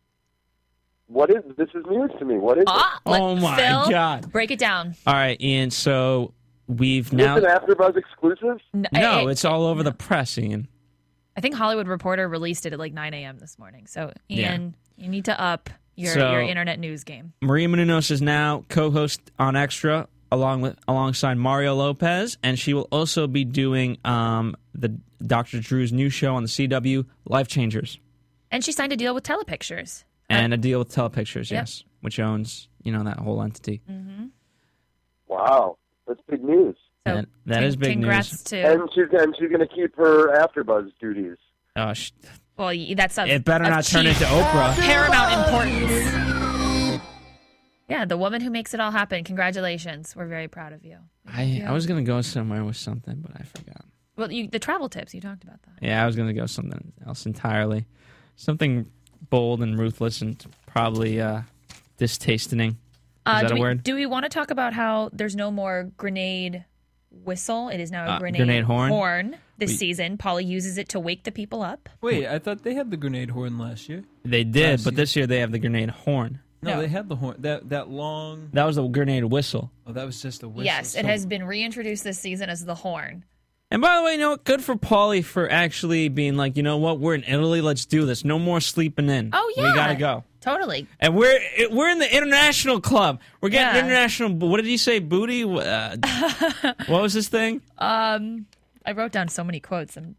What is this? Is news to me. What is
Ah,
it?
let-
Oh my
Phil,
God.
break it down.
All right, Ian. So we've
Is
now.
this an AfterBuzz exclusive?
N-
No,
I-
it's all over the press, Ian.
I think Hollywood Reporter released it at like nine a.m. this morning. So, Ian, you need to up your,
So-
your internet news game.
Maria Menounos is now co-host on Extra along with alongside Mario Lopez, and she will also be doing um, the Doctor Drew's new show on the C W, Life Changers,
And she signed a deal with Telepictures.
and a deal with Telepictures,
Yep.
yes, which owns you know that whole entity.
Mm-hmm.
Wow, that's big news.
So,
And that is big
congrats
news.
to.
And she's and she's going to keep her AfterBuzz duties.
Oh, sh-
Well, y- that's of,
it better
of
not turn
chief
into Oprah.
paramount importance. Yeah, the woman who makes it all happen. Congratulations. We're very proud of you.
I, I was going to go somewhere with something, but I forgot.
Well, you, the travel tips, you talked about that.
Yeah, I was going to go something else entirely. Something bold and ruthless and probably uh, distastening. Is
Uh,
that
do
a
we,
word?
Do we want to talk about how there's no more grenade whistle? It is now a
Uh,
grenade,
grenade horn?
horn this
We-
season. Polly uses it to wake the people up.
Wait, I thought they had the grenade horn last year.
They did,
Last
but this year they have the grenade horn.
No,
No.
they had the horn. That that long.
That was the grenade whistle.
Oh, that was just a whistle.
Yes, it
So-
has been reintroduced this season as the horn.
And by the way, you know what? Good for Paulie for actually being like, you know what? We're in Italy. Let's do this. No more sleeping in.
Oh, yeah.
We got to go.
Totally.
And we're we're in the international club. We're getting
Yeah.
international. What did he say? Booty? Uh, what was this thing?
Um, I wrote down so many quotes. And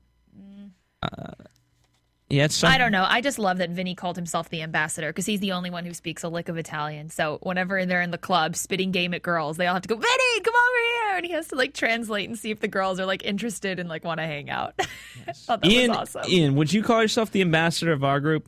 Yeah, it's some,
I don't know. I just love that Vinny called himself the ambassador because he's the only one who speaks a lick of Italian. So whenever they're in the club spitting game at girls, they all have to go, Vinny, come over here. And he has to like translate and see if the girls are like interested and like want to hang out. I thought that
Ian,
was awesome.
Ian, would you call yourself the ambassador of our group?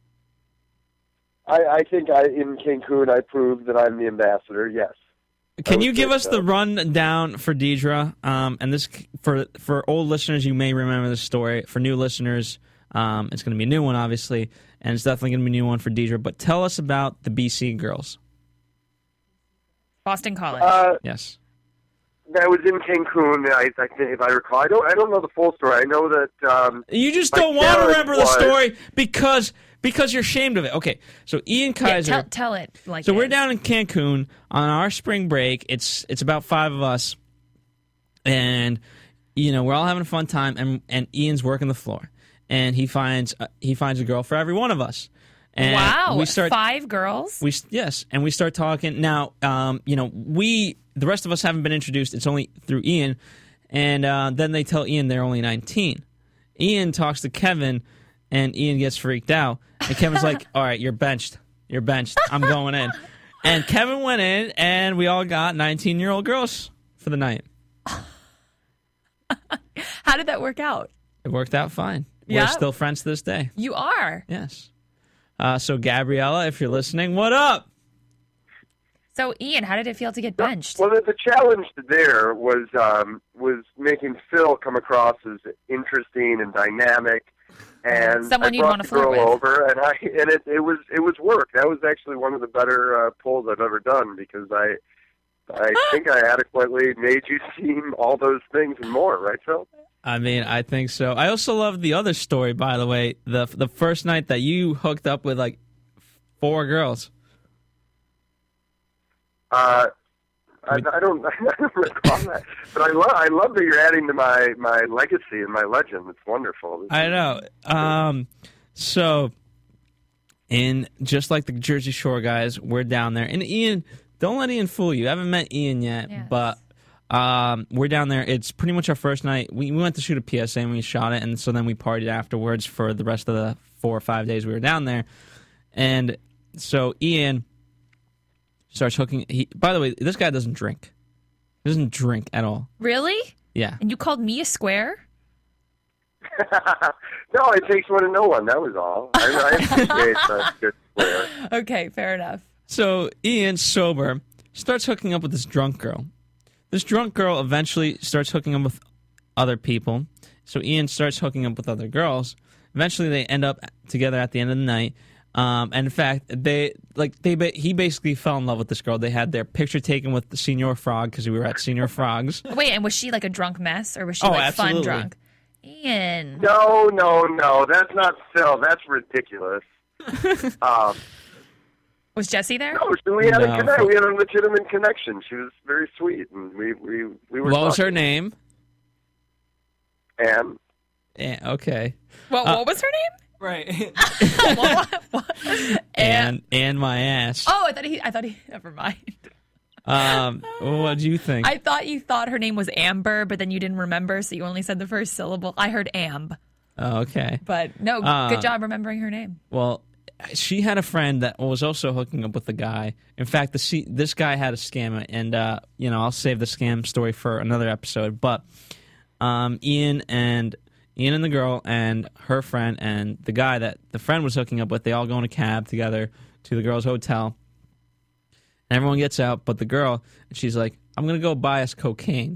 I, I think I in Cancun I proved that I'm the ambassador. Yes.
Can
I
you
would
give
say
us
so.
the rundown for Deidre? Um, and this for for old listeners, you may remember this story. For new listeners, um, it's going to be a new one, obviously, and it's definitely going to be a new one for Deidre. But tell us about the B C girls.
Boston College.
Uh,
Yes.
I was in Cancun. I, I think, if I recall, I don't. I don't know the full story. I know that. Um,
You just
my
don't want to
challenge
remember the
was-
story because because you're ashamed of it. Okay, so Ian
Yeah,
Kaiser.
tell, tell it like
so
it
we're
is.
down in Cancun on our spring break. It's it's about five of us, and you know we're all having a fun time. And and Ian's working the floor, and he finds uh, he finds a girl for every one of us. And
wow,
we start
five girls?
we yes, and we start talking. Now, um, you know, we the rest of us haven't been introduced. It's only through Ian, and uh, then they tell Ian they're only nineteen. Ian talks to Kevin, and Ian gets freaked out. And Kevin's like, "All right, you're benched. You're benched. I'm going in." And Kevin went in, and we all got nineteen-year-old girls for the night.
How did that work out?
It worked out fine.
Yeah?
We're still friends to this day.
You are.
Yes. Uh, so, Gabriella, if you're listening, what up?
So, Ian, how did it feel to get benched?
Well, the, the challenge there was um, was making Phil come across as interesting and dynamic, and
Someone
I
you'd
brought
wanna
the
flirt
girl
with.
over, and I and it, it was it was work. That was actually one of the better uh, polls I've ever done because I I think I adequately made you seem all those things and more, right, Phil?
I mean, I think so. I also love the other story, by the way. The the first night that you hooked up with like four girls.
Uh, I, I don't I don't recall that, but I love I love that you're adding to my, my legacy and my legend. It's wonderful.
I know. Um, so, in just like the Jersey Shore guys, we're down there. And Ian, don't let Ian fool you. I haven't met Ian yet,
Yes.
but um, we're down there. It's pretty much our first night. We, we went to shoot a P S A and we shot it, and so then we partied afterwards for the rest of the four or five days we were down there. And so Ian starts hooking. He, by the way, this guy doesn't drink. He doesn't drink at all.
Really?
Yeah.
And you called me a square?
No, it takes one to know one. That was all. I, I appreciate the good swear.
Okay, fair enough.
So Ian, sober, starts hooking up with this drunk girl. This drunk girl eventually starts hooking up with other people. So Ian starts hooking up with other girls. Eventually, they end up together at the end of the night. Um, and in fact, they like they ba- he basically fell in love with this girl. They had their picture taken with the Senior Frog because we were at Senior Frogs.
Wait, and was she like a drunk mess or was she
Oh,
like
absolutely.
fun drunk? Ian.
No, no, no. That's not Phil. That's ridiculous. um,
Was Jesse there?
no, so we had
No.
a connect. We had a legitimate connection. She was very sweet, and we we we were.
What was her
talking.
name?
Anne.
Eh, okay.
What,
Uh,
what was her name?
Right.
What- what-
And and my ass.
Oh, I thought he. I thought he. Never mind.
Um, what do you think?
I thought you thought her name was Amber, but then you didn't remember, so you only said the first syllable. I heard Amb,
Oh, okay.
but no.
Uh,
good job remembering her name.
Well, she had a friend that was also hooking up with a guy. In fact, the C- this guy had a scam, and uh, you know, I'll save the scam story for another episode. But um, Ian and Ian and the girl and her friend and the guy that the friend was hooking up with, they all go in a cab together to the girl's hotel. And everyone gets out, but the girl, and she's like, I'm going to go buy us cocaine.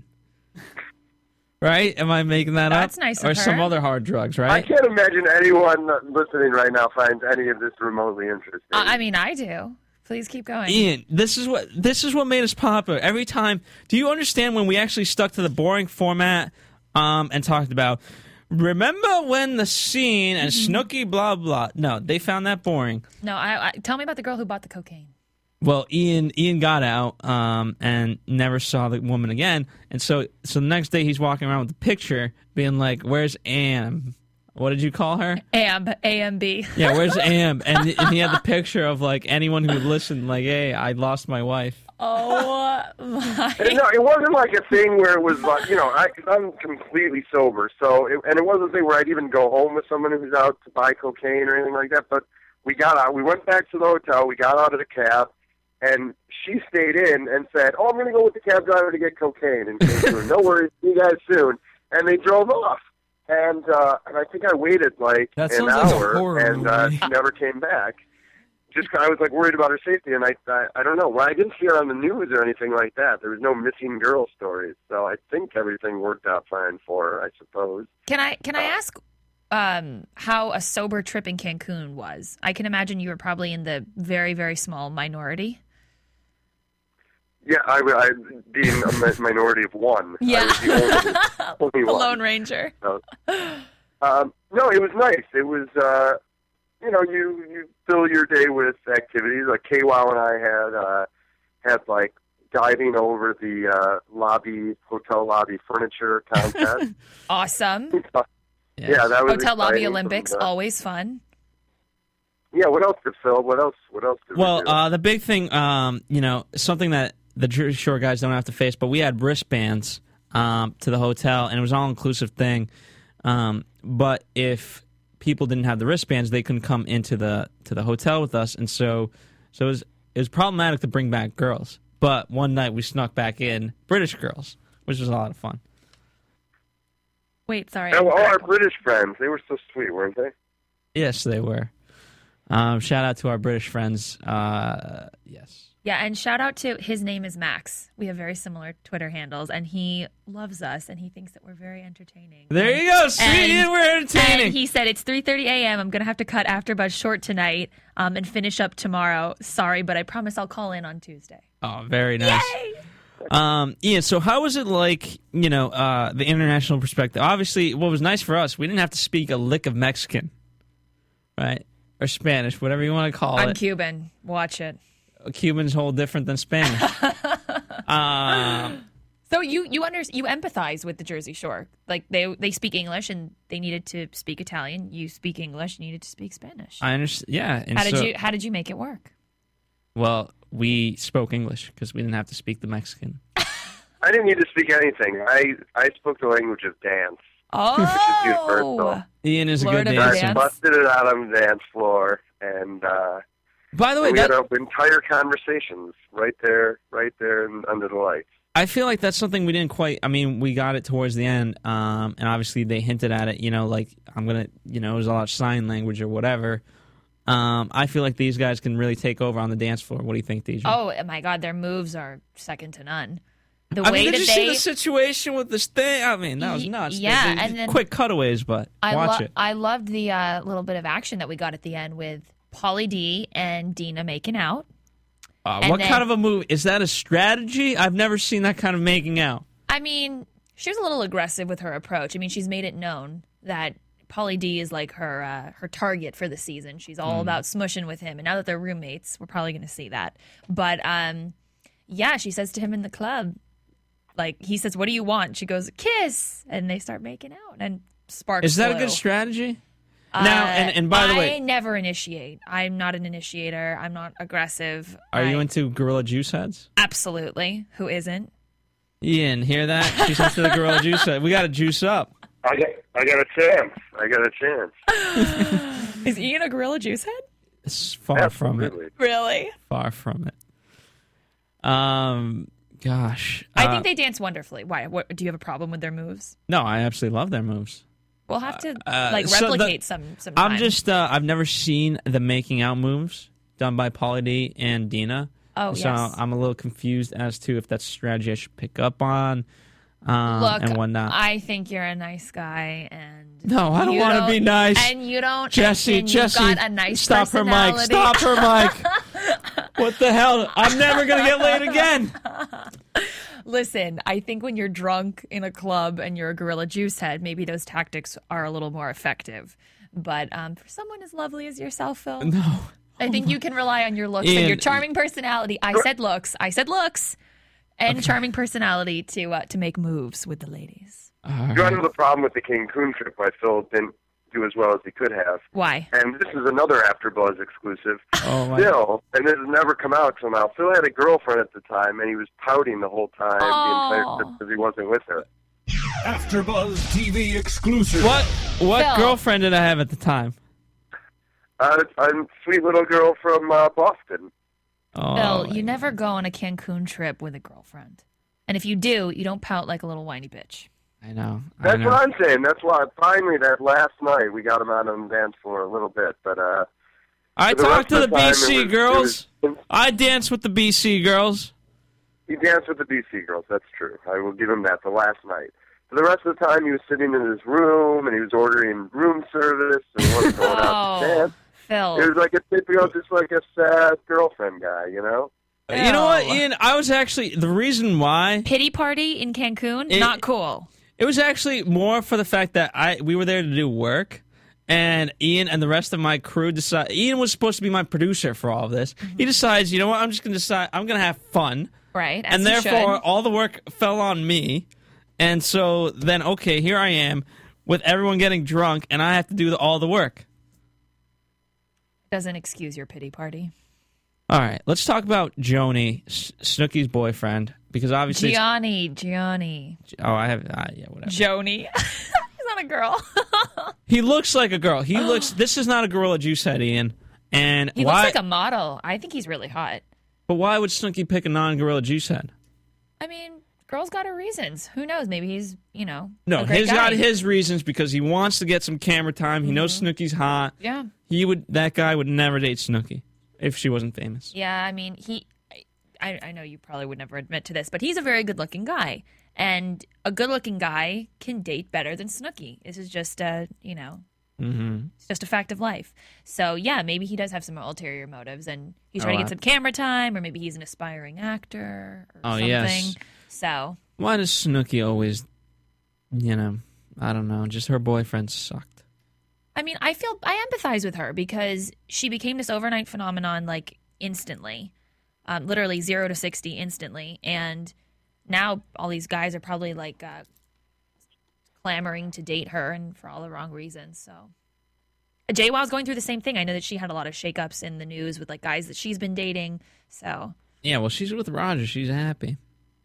Right? Am I making that
That's
up?
nice of
Or
her.
some other hard drugs,
I
right?
can't imagine anyone listening right now finds any of this remotely interesting.
Uh, I mean, I do. Please keep going.
Ian, this is what this is what made us popular. Every time, do you understand when we actually stuck to the boring format um, and talked about, remember when the scene and Snooki blah blah? No, they found that boring.
No, I, I tell me about the girl who bought the cocaine.
Well, Ian Ian got out um, and never saw the woman again, and so so the next day he's walking around with the picture, being like, "Where's Am? What did you call her?"
Amb, A M B.
Yeah, where's Am? And, and he had the picture of like anyone who would listen, like, "Hey, I lost my wife."
Oh my!
And no, it wasn't like a thing where it was like, you know, I, I'm completely sober, so it, and it wasn't a thing where I'd even go home with someone who's out to buy cocaine or anything like that. But we got out, we went back to the hotel, we got out of the cab, and she stayed in and said, "Oh, I'm going to go with the cab driver to get cocaine." And came through. No worries, see you guys soon. And they drove off, and uh, and I think I waited like
That
an
sounds like a
hour,
horror
and uh,
movie.
she never came back. Just 'cause I was like worried about her safety, and I, I I don't know. Well, I didn't see her on the news or anything like that. There was no missing girl stories, so I think everything worked out fine for her, I suppose.
Can I can I ask um, how a sober trip in Cancun was? I can imagine you were probably in the very very small minority.
Yeah, I, I being a mi- minority of one.
Yeah.
I was the only, only
The
one.
Lone Ranger.
So, um, no, it was nice. It was, uh, you know, you, you fill your day with activities. Like K W O W and I had uh, had like diving over the uh, lobby, hotel lobby furniture contest.
Awesome.
Yeah, that was
Hotel Lobby
exciting.
Olympics,
And, uh,
always fun.
Yeah, what else did Phil? What else? What else did
Well,
we do?
uh, the big thing, um, you know, something that the Jersey Shore guys don't have to face, but we had wristbands um, to the hotel, and it was an all-inclusive thing. Um, but if people didn't have the wristbands, they couldn't come into the to the hotel with us, and so so it was it was problematic to bring back girls. But one night we snuck back in British girls, which was a lot of fun.
Wait, sorry.
And all our British friends, they were so sweet, weren't they?
Yes, they were. Um, shout out to our British friends. Uh, yes.
Yeah, and shout out to his name is Max. We have very similar Twitter handles, and he loves us, and he thinks that we're very entertaining.
There
and,
you go. See,
and,
we're entertaining.
And he said it's three thirty a.m. I'm gonna have to cut AfterBuzz short tonight um, and finish up tomorrow. Sorry, but I promise I'll call in on Tuesday.
Oh, very nice. Um, Ian, so how was it like, you know, uh, the international perspective? Obviously, what was nice for us, we didn't have to speak a lick of Mexican, right? Or Spanish, whatever you want to call
I'm
it.
Cuban. Watch it.
Cuban's whole different than Spanish. um,
So you you under, you empathize with the Jersey Shore. Like they they speak English and they needed to speak Italian. You speak English, you needed to speak Spanish.
I understand. Yeah. And
how did
so,
you how did you make it work?
Well, we spoke English because we didn't have to speak the Mexican.
I didn't need to speak anything. I, I spoke the language of dance.
Oh,
which is universal.
Ian is a
Lord
good
of
dancer.
I busted it out on the dance floor, and uh,
By the way,
we
that,
had uh, entire conversations right there, right there in, under the lights.
I feel like that's something we didn't quite. I mean, we got it towards the end, um, and obviously they hinted at it. You know, like I'm gonna, you know, it was a lot of sign language or whatever. Um, I feel like these guys can really take over on the dance floor. What do you think, D J?
Oh my God, their moves are second to none. The
I
way
mean, did
that
you
they
see the situation with this thing? I mean, that was
Y-
nuts.
yeah,
They- they-
and then-
quick cutaways, but
I
watch
lo-
it.
I loved the uh, little bit of action that we got at the end with Pauly D and Dina making out.
Uh,
and
what
then-
kind of a move is that? A strategy? I've never seen that kind of making out.
I mean, she was a little aggressive with her approach. I mean, she's made it known that Pauly D is like her uh, her target for the season. She's all
Mm.
about smushing with him. And now that they're roommates, we're probably going to see that. But um, yeah, she says to him in the club, like, he says, "What do you want?" She goes, "Kiss." And they start making out and sparks
Is that a
flew.
good strategy?
Uh,
now, and, and by the
I
way,
never initiate. I'm not an initiator. I'm not aggressive.
are
I,
you into Gorilla Juice heads?
Absolutely. Who isn't?
Ian, hear that? She's into the Gorilla Juice head. We got to juice up.
I got, I got a chance. I got a chance.
Is Ian a Gorilla Juice head?
It's far from it.
Absolutely.
Really?
Far from it. Um, gosh.
I
Uh,
think they dance wonderfully. Why? What, do you have a problem with their moves?
No, I absolutely love their moves.
We'll have to
Uh,
like
so the-
replicate some. some
I'm
time.
just, uh, I've never seen the making out moves done by Pauly D and Dina.
Oh,
so
yes.
I'm a little confused as to if that's a strategy I should pick up on um,
Look,
and whatnot.
I think you're a nice guy, and
No, I don't
you
want to be nice.
And you don't,
Jesse,
and
Jesse,
you've got a nice
stop her mic,
personality.
stop her mic. What the hell? I'm never gonna get laid again.
Listen, I think when you're drunk in a club and you're a Gorilla Juice head, maybe those tactics are a little more effective. But um, for someone as lovely as yourself, Phil,
no.
I think you can rely on your looks
Ian,
and your charming personality. I said looks. I said looks. And
Okay.
charming personality to uh, to make moves with the ladies.
You know the problem with the Cancun trip why Phil didn't do as well as he could have.
Why?
And this is another AfterBuzz exclusive.
Oh, my
Phil, and this has never come out till now, Phil had a girlfriend at the time, and he was pouting the whole time the entire
Oh.
trip because he wasn't with her.
AfterBuzz T V exclusive.
What what
Phil.
girlfriend did I have at the time?
Uh, a sweet little girl from uh, Boston.
Oh,
Phil, you never go on a Cancun trip with a girlfriend. And if you do, you don't pout like a little whiny bitch.
I know. I
That's
know.
what I'm saying. That's why finally that last night we got him out on the dance floor a little bit. But uh,
I
for the
talked to
rest
the
of time,
B C
it was-
girls.
it was-
I danced with the B C girls.
He danced with the B C girls. That's true. I will give him that. The last night. For the rest of the time, he was sitting in his room and he was ordering room service and he wasn't going out to
Oh,
dance.
Phil.
It was like a typical, just like a sad girlfriend guy, you know.
You know what,
Phil.
Ian? I was actually the reason why
Pity party in Cancun?
It-
Not cool.
it was actually more for the fact that I we were there to do work, and Ian and the rest of my crew decided. Ian was supposed to be my producer for all of this.
Mm-hmm.
He decides, you know what? I'm just gonna decide. I'm gonna have fun,
Right. As
and
you
therefore
should.
all the work fell on me. And so then, okay, here I am with everyone getting drunk, and I have to do the, all the work.
Doesn't excuse your pity party.
All right, let's talk about Joni, S- Snooki's boyfriend, because obviously. it's-
Gianni, Gianni.
oh, I have. Uh, yeah, whatever.
Joni. He's not a girl.
He looks like a girl. He looks. This is not a Gorilla Juice head, Ian. And
He
why?
looks like a model. I think he's really hot.
But why would Snooki pick a non-Gorilla Juice head?
I mean, girl's got her reasons. Who knows? Maybe he's, you know,
No,
a great
he's
guy.
got his reasons because he wants to get some camera time. He knows Snooki's hot.
Yeah.
He would. That guy would never date Snooki if she wasn't famous.
Yeah, I mean, he. I, I know you probably would never admit to this, but he's a very good-looking guy, and a good-looking guy can date better than Snooki. This is just a, you know,
Mm-hmm.
it's just a fact of life. So yeah, maybe he does have some ulterior motives, and he's
Oh,
trying to
I-
get some camera time, or maybe he's an aspiring actor or
Oh,
something.
yes.
So
Why does Snooki always, you know, I don't know, just her boyfriend sucked.
I mean, I feel I empathize with her because she became this overnight phenomenon like instantly, um, literally zero to sixty instantly, and now all these guys are probably like uh, clamoring to date her, and for all the wrong reasons. So, J Wow's going through the same thing. I know that she had a lot of shakeups in the news with like guys that she's been dating. So,
Yeah, well, she's with Roger. She's happy.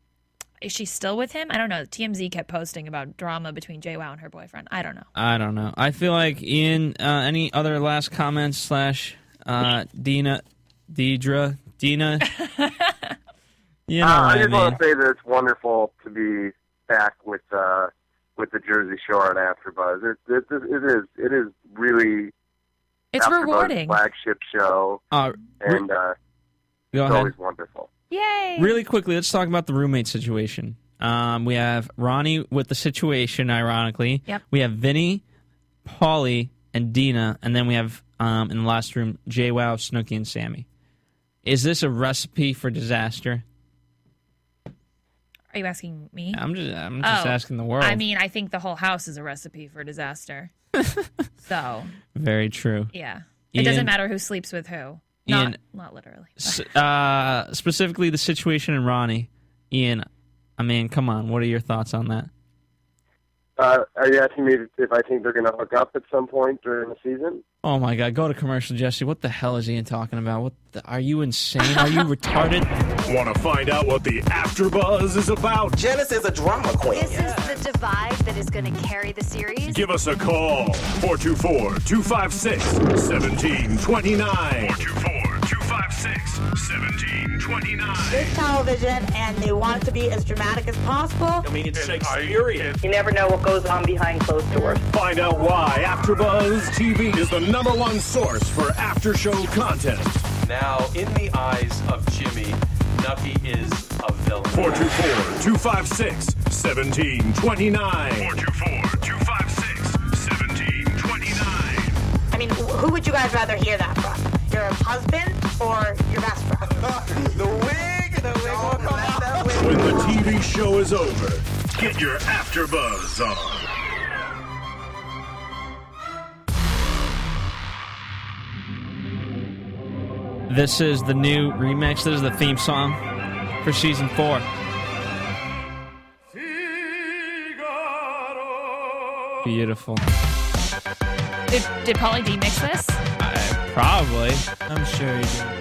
is she still with him? I don't know. T M Z kept posting about drama between J Wow and her boyfriend. I don't know.
I don't know. I feel like Ian. Uh, any other last comments slash uh, Dina, Deidre, Dina? You know
uh,
what
I
I
just
mean.
want to say that it's wonderful to be back with uh, with the Jersey Shore and AfterBuzz. It, it, it is it is really
It's
AfterBuzz's
rewarding.
flagship show,
Uh,
and uh,
Go
it's
ahead.
always wonderful.
Yay!
Really quickly, let's talk about the roommate situation. Um, we have Ronnie with the situation, ironically.
Yep.
We have Vinny, Paulie, and Dina, and then we have um, in the last room J Wow, Snooki, and Sammy. Is this a recipe for disaster?
Are you asking me?
I'm just, I'm just
Oh,
asking the world.
I mean, I think the whole house is a recipe for disaster. So,
Very true.
yeah. It
Ian-
doesn't matter who sleeps with who.
Ian-
Not, not literally.
S- uh, specifically, the situation in Ronnie. Ian, I mean, come on. What are your thoughts on that?
Uh, are you asking me if I think they're going to hook up at some point during the season?
Oh my God! Go to commercial, Jesse. What the hell is Ian talking about? What? The, are you insane? Are you retarded?
Want to find out what the AfterBuzz is about?
Janice is a drama queen.
This is the divide that is going to carry the series.
Give us a call. four two four, two five six, one seven two nine. four two four, two five six, one seven two nine.
It's television, and they want it to be as dramatic as possible.
I mean, it's Shakespearean.
You never know what goes on behind closed doors.
Find out why AfterBuzz T V is the number one source for after-show content.
Now, in the eyes of Jimmy, Nucky is a villain.
four two four, two five six, one seven two nine.
four two four, two five six, one seven two nine. I mean, wh- who would you guys rather hear that from? Your husband or your best friend?
The wig! The wig will come out.
When the T V show is over, get your AfterBuzz on.
This is the new remix. This is the theme song for season four. Beautiful.
Did, did Pauly D mix this?
I, probably.
I'm sure he did.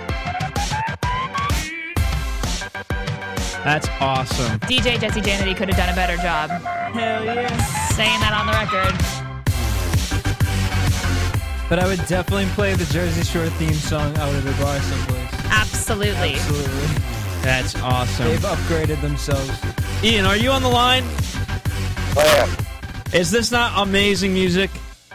That's awesome.
D J Jesse Janity could have done a better job.
Hell yeah.
Saying that on the record.
But I would definitely play the Jersey Shore theme song out of the bar someplace.
Absolutely.
Absolutely.
That's awesome.
They've upgraded themselves.
Ian, are you on the line?
I am.
Is this not amazing music?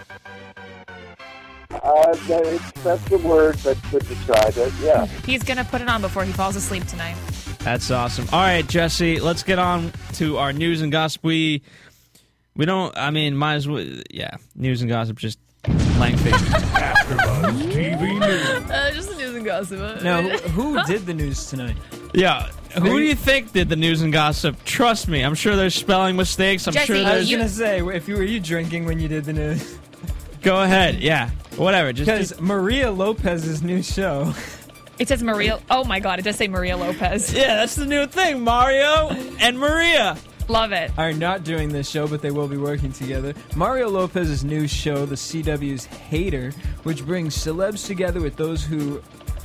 Uh, that- that's the word that could describe it, yeah.
He's going to put it on before he falls asleep tonight.
That's awesome. All right, Jesse, let's get on to our news and gossip. We, we don't, I mean, might as well, yeah, news and gossip, just lengthy.
AfterBuzz T V News.
Uh, just the news and gossip.
Now, who, who did the news tonight?
Yeah, who do you think did the news and gossip? Trust me, I'm sure there's spelling mistakes. I'm
Jesse,
sure
I
there's...
was going to say, if you were you drinking when you did the news?
Go ahead, yeah, whatever. Just
Because Maria Lopez's new show...
It says Maria. Oh my God! It does say Maria Lopez.
Yeah, that's the new thing. Mario and Maria.
Love it.
Are not doing this show, but they will be working together. Mario Lopez's new show, the C W's Hater, which brings celebs together with those who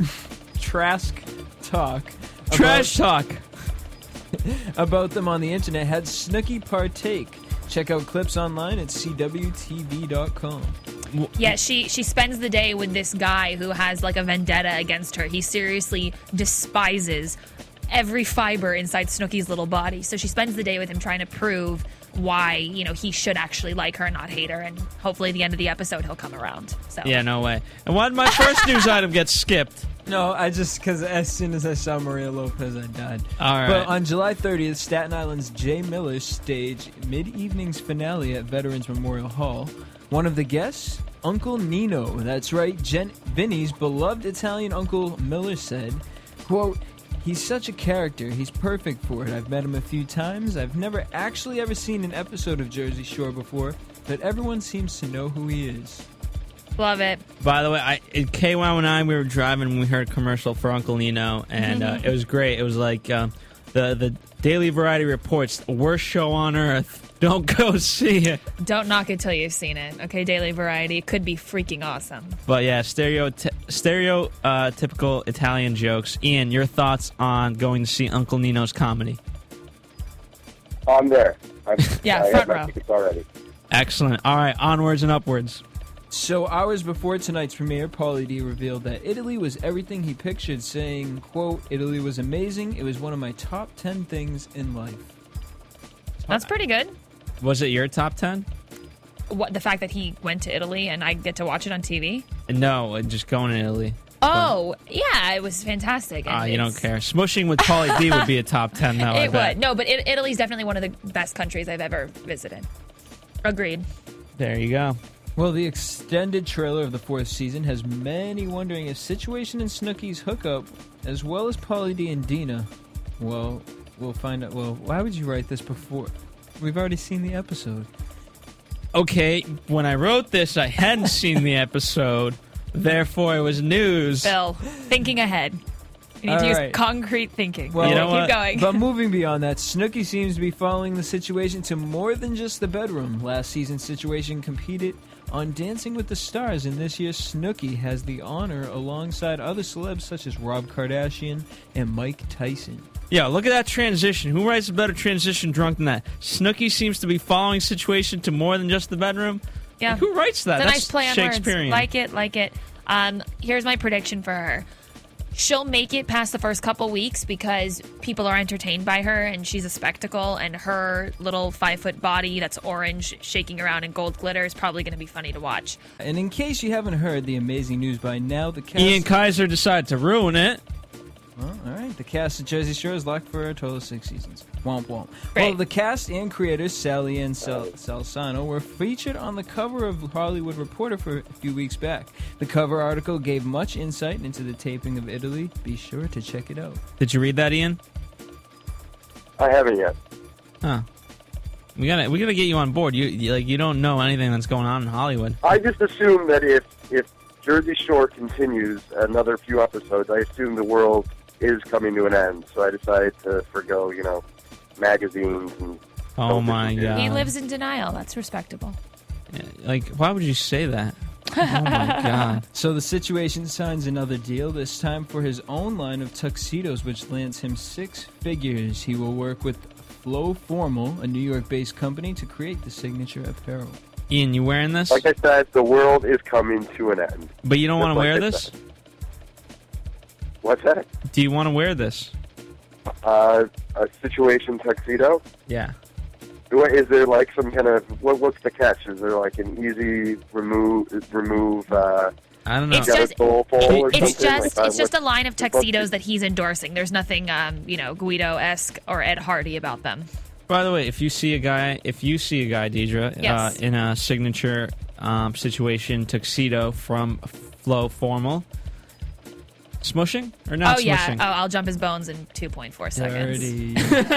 trask talk.
Trash
about,
talk.
about them on the internet, had Snooki partake. Check out clips online at C W T V dot com.
Yeah, she she spends the day with this guy who has like a vendetta against her. He seriously despises every fiber inside Snooki's little body. So she spends the day with him trying to prove why, you know, he should actually like her and not hate her. And hopefully at the end of the episode he'll come around. So
Yeah, no way. And why did my first news item get skipped?
No, I just, because as soon as I saw Maria Lopez, I died.
All right.
But on July thirtieth, Staten Island's Jay Miller staged mid-evening's finale at Veterans Memorial Hall. One of the guests, Uncle Nino. That's right, Jen- Vinny's beloved Italian Uncle Miller said, quote, "He's such a character. He's perfect for it. I've met him a few times. I've never actually ever seen an episode of Jersey Shore before, but everyone seems to know who he is."
Love it.
By the way, I in K Y one nine we were driving and we heard a commercial for Uncle Nino, and uh, it was great. It was like um, the the Daily Variety reports, the worst show on earth. Don't go see it.
Don't knock it till you've seen it. Okay, Daily Variety. It could be freaking awesome.
But yeah, stereo t- stereo uh, typical Italian jokes. Ian, your thoughts on going to see Uncle Nino's comedy?
I'm there. I'm,
Yeah,
I
front
have my
row.
tickets already.
Excellent. All right, onwards and upwards.
So hours before tonight's premiere, Pauly D revealed that Italy was everything he pictured, saying, quote, "Italy was amazing. It was one of my top ten things in life."
That's pretty good.
Was it your top ten?
What, the fact that he went to Italy and I get to watch it on T V?
No, just going to Italy.
Oh, yeah, it was fantastic. and
Ah, you don't
it's-
care. Smushing with Pauly D would be a top ten, though. I
It
bet.
would. No, but it, Italy's definitely one of the best countries I've ever visited. Agreed.
There you go.
Well, the extended trailer of the fourth season has many wondering if Situation and Snooki's hookup, as well as Pauly D and Dina, well, we'll find out. Well, why would you write this before? We've already seen the episode.
Okay, when I wrote this, I hadn't seen the episode. Therefore, it was news.
Bill, thinking ahead. You need
All
to use
right.
concrete thinking.
Well,
You know
keep
what?
going.
But moving beyond that, Snooki seems to be following the Situation to more than just the bedroom. Last season's Situation competed on Dancing with the Stars, and this year Snooki has the honor alongside other celebs such as Rob Kardashian and Mike Tyson.
Yeah, look at that transition. Who writes a better transition drunk than that? Snooki seems to be following Situation to more than just the bedroom.
Yeah.
Like, who writes that?
It's a
That's
nice play on words.
Shakespearean.
Like it, like it. Um, here's my prediction for her. she'll make it past the first couple weeks because people are entertained by her and she's a spectacle, and her little five-foot body that's orange shaking around in gold glitter is probably going to be funny to watch.
And in case you haven't heard the amazing news by now, the cast...
Ian Kaiser decided to ruin it.
Well, all right. The cast of Jersey Shore is locked for a total of six seasons. Womp womp.
Great.
Well, the cast and creators, Sally and Sal- Salsano, were featured on the cover of Hollywood Reporter for a few weeks back. The cover article gave much insight into the taping of Italy. Be sure to check it out.
Did you read that, Ian?
I haven't yet.
Huh. We gotta we gotta get you on board. You, you like you don't know anything that's going on in Hollywood.
I just assume that if if Jersey Shore continues another few episodes, I assume the world is coming to an end. So I decided to forgo, you know, magazines and.
Oh my god.
He lives in denial. That's respectable.
Yeah, like, why would you say that? Oh my god.
So the Situation signs another deal, this time for his own line of tuxedos, which lands him six figures. He will work with Flow Formal, a New York-based company, to create the signature apparel.
Ian, you wearing this?
Like I said, the world is coming to an end.
But you don't want to
Just
wear
like I
this?
said. What's that?
Do you want to wear this?
Uh, a Situation tuxedo?
Yeah.
What, is there like some kind of what? What's the catch? Is there like an easy remove remove? Uh,
I don't know.
It's just,
or
it's
something?
just,
Like,
it's just a line of
what's-
tuxedos that he's endorsing. There's nothing, um, you know, Guido-esque or Ed Hardy about them.
By the way, if you see a guy, if you see a guy, Deidre,
Yes.
uh, in a signature um, Situation tuxedo from Flow Formal, smushing or not
oh, yeah.
smushing?
Oh, I'll jump his bones in two point four seconds.
Dirty.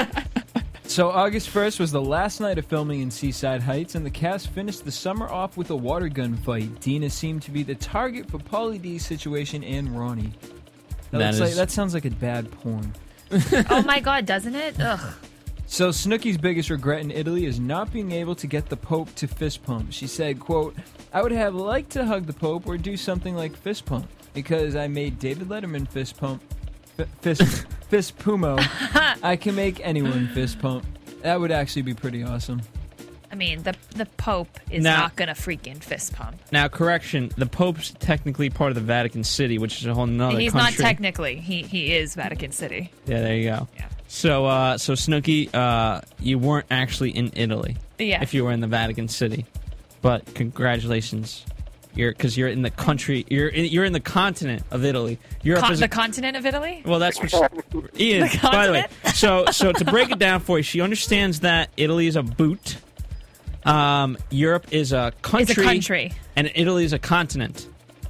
So August first was the last night of filming in Seaside Heights, and the cast finished the summer off with a water gun fight. Dina seemed to be the target for Pauly D's Situation and Ronnie. That,
That
looks
is-
like, that sounds like a bad porn.
Oh, my God, doesn't it? Ugh.
So Snooki's biggest regret in Italy is not being able to get the Pope to fist pump. She said, quote, "I would have liked to hug the Pope or do something like fist pump because I made David Letterman fist pump, f- fist, fist pumo. I can make anyone fist pump. That would actually be pretty awesome."
I mean, the the Pope is
Now-
not going to freaking fist pump.
Now, correction: the Pope's technically part of the Vatican City, which is a whole nother
He's
country.
not technically. He he is Vatican City.
Yeah, there you go. Yeah. So, uh, so Snooki, uh, you weren't actually in Italy.
Yeah.
If you were in the Vatican City, but congratulations, you're because you're in the country. You're in, you're in the continent of Italy. Europe
Con-
is
the
a,
continent of Italy?
well, that's what she, Ian.
The
By the way,
continent?
so so to break it down for you, she understands that Italy is a boot. Um, Europe is a country,
country.
and Italy is a continent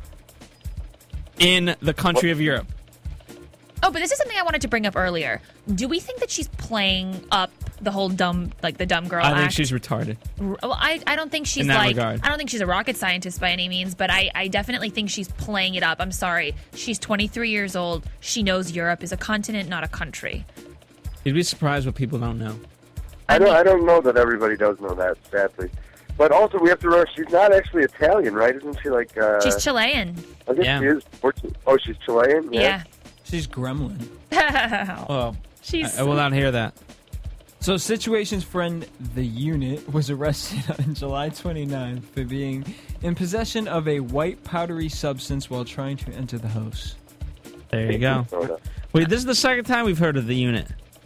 in the country of Europe.
Oh, but this is something I wanted to bring up earlier. Do we think that she's playing up the whole dumb, like the dumb girl
I think
act?
she's retarded.
R- Well, I, I don't think she's
In that
like
regard.
I don't think she's a rocket scientist by any means, but I, I definitely think she's playing it up. I'm sorry. She's twenty-three years old. She knows Europe is a continent, not a country.
You'd be surprised what people don't know.
I don't. I don't know that everybody does know that, sadly. But also, we have to remember she's not actually Italian, right? Isn't she like? Uh,
She's Chilean.
I guess
Yeah.
she is. Portu- Oh, she's Chilean.
Yeah.
She's gremlin.
Oh,
She's-
I, I will not hear that.
So Situation's friend, The Unit, was arrested on July twenty-ninth for being in possession of a white powdery substance while trying to enter the house.
There you go. Wait, this is the second time we've heard of the unit.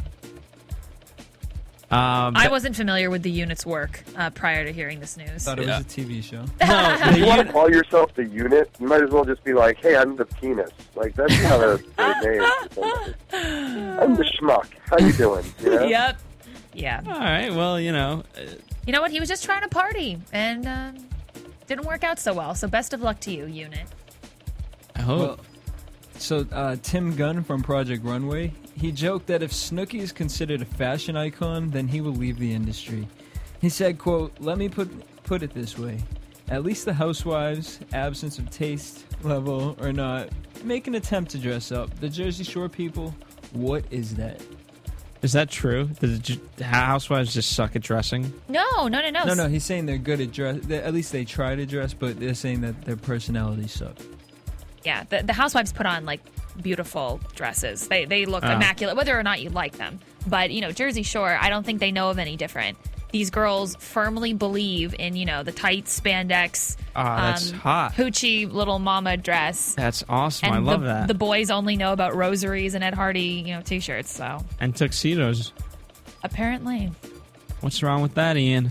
Um,
I wasn't familiar with the unit's work uh, prior to hearing this news.
Thought it was a T V show.
If you want to call yourself the unit, you might as well just be like, "Hey, I'm the penis." Like that's not a good name. I'm the schmuck. How you doing? You know?
Yep. Yeah.
All right. Well, you know. Uh,
You know what? He was just trying to party, and um, didn't work out so well. So best of luck to you, unit.
I hope.
Well, so uh, Tim Gunn from Project Runway, he joked that if Snooki is considered a fashion icon, then he will leave the industry. He said, quote, "Let me put put it this way. At least the housewives, absence of taste level or not, make an attempt to dress up. The Jersey Shore people, what is that?"
Is that true? Does it ju- housewives just suck at dressing?
No, no, no, no.
No, no, he's saying they're good at dress. they- At least they try to dress, but they're saying that their personalities suck.
Yeah, the, the housewives put on like beautiful dresses. They they look
Oh.
immaculate, whether or not you like them. But you know, Jersey Shore, I don't think they know of any different. these girls firmly believe in, you know, the tight spandex,
Ah, that's hot.
hoochie little mama dress.
That's awesome.
And
I love
the,
that.
the boys only know about rosaries and Ed Hardy, you know, t-shirts. So
And tuxedos.
apparently,
What's wrong with that, Ian?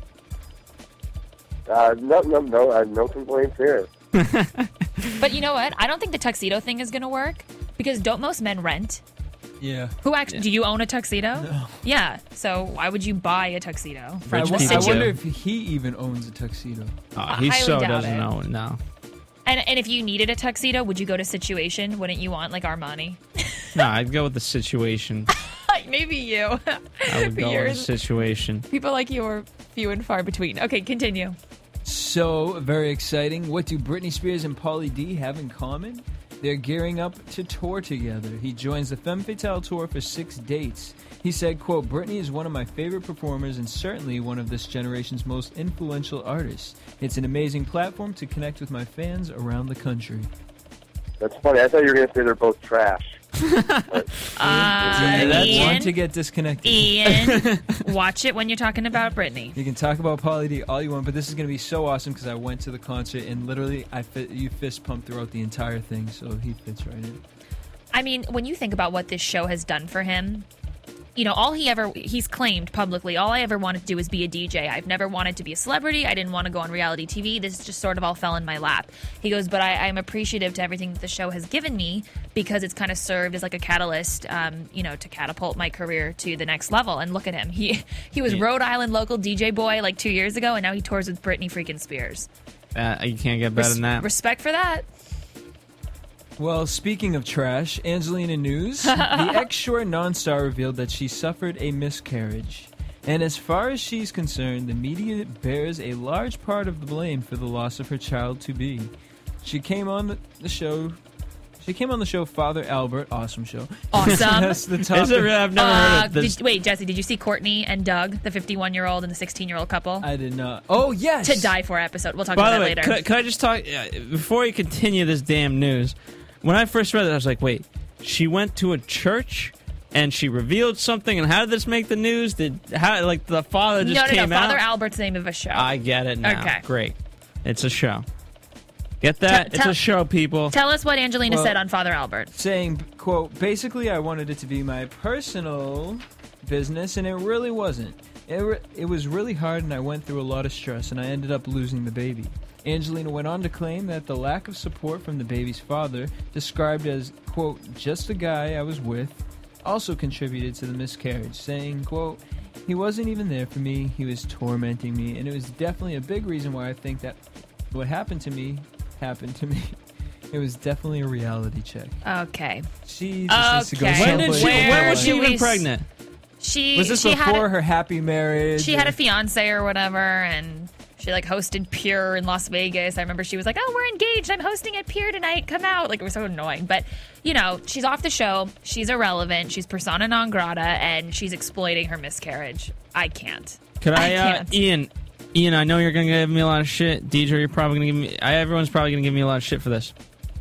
Uh, no, no, no, uh, no complaints here.
but you know what? I don't think the tuxedo thing is going to work because don't most men rent?
Yeah.
Who actually? Do you own a tuxedo? No. Yeah. So why would you buy a tuxedo?
I,
Rich
w- I
people
wonder
do.
if he even owns a tuxedo.
Oh, he
highly
so
doubt
doesn't
it.
know it now.
And and if you needed a tuxedo, would you go to Situation? Wouldn't you want like Armani?
No, I'd go with the situation.
Maybe you.
I would go
You're-
with the situation.
People like you are few and far between. Okay, continue.
So, very exciting. What do Britney Spears and Pauly D have in common? They're gearing up to tour together. He joins the Femme Fatale tour for six dates. He said, quote, Britney is one of my favorite performers and certainly one of this generation's most influential artists. It's an amazing platform to connect with my fans around the country.
That's funny. I thought you were going to say they're both trash.
Uh,
Yeah, that's
Ian,
one to get disconnected.
Ian, watch it when you're talking about Britney.
You can talk about Pauly D all you want, but this is going to be so awesome because I went to the concert and literally I fit, you fist pumped throughout the entire thing, so he fits right in.
I mean, when you think about what this show has done for him, you know, all he ever, he's claimed publicly, all I ever wanted to do was be a D J. I've never wanted to be a celebrity. I didn't want to go on reality T V. This just sort of all fell in my lap. He goes, but I, I'm appreciative to everything that the show has given me because it's kind of served as like a catalyst, um, you know, to catapult my career to the next level. And look at him. He he was
Yeah.
Rhode Island local D J boy like two years ago, and now he tours with Britney freaking Spears.
Uh, you can't get better
Res-
than that.
Respect for that.
Well, speaking of trash, Angelina News, the ex-Shore non-star revealed that she suffered a miscarriage. And as far as she's concerned, the media bears a large part of the blame for the loss of her child-to-be. She came on the- the show... She came on the show Father Albert, awesome show.
Awesome.
That's the topic.
Is it really? I've never
Uh,
heard of this.
did- wait, Jesse, did you see Courtney and Doug, the fifty-one-year-old and the sixteen-year-old couple?
I did not. Oh, yes!
To Die For episode. We'll talk
By
about
the
that
way,
later.
could, could I just talk uh, before you continue this damn news? When I first read it, I was like, "Wait, she went to a church and she revealed something, and how did this make the news? Did how like the father just
no, no,
came
no.
out?"
Father Albert's the name of a show.
I get it now.
Okay.
Great. It's a show. Get that?
Te-
it's
tell-
a show, people.
Tell us what Angelina
Well-
said on Father Albert.
Saying, quote, basically I wanted it to be my personal business, and it really wasn't. It, re- it was really hard, and I went through a lot of stress, and I ended up losing the baby. Angelina went on to claim that the lack of support from the baby's father, described as, quote, just a guy I was with, also contributed to the miscarriage, saying, quote, he wasn't even there for me, he was tormenting me, and it was definitely a big reason why I think that what happened to me happened to me. It was definitely a reality check.
Okay.
She just needs to go
Okay.
When did
someplace
she?
with
When
her
was she
do
life.
even
we s-
pregnant?
She
Was this
she
before
had a,
her happy marriage?
she had
or-
a fiance or whatever, and she like hosted Pure in Las Vegas. I remember she was like, "Oh, we're engaged. I'm hosting at Pure tonight. Come out!" Like it was so annoying. But you know, she's off the show. She's irrelevant. She's persona non grata, and she's exploiting her miscarriage. I can't.
Could I,
I
uh,
can't.
Ian? Ian, I know you're gonna give me a lot of shit. D J, you're probably gonna give me. I, everyone's probably gonna give me a lot of shit for this.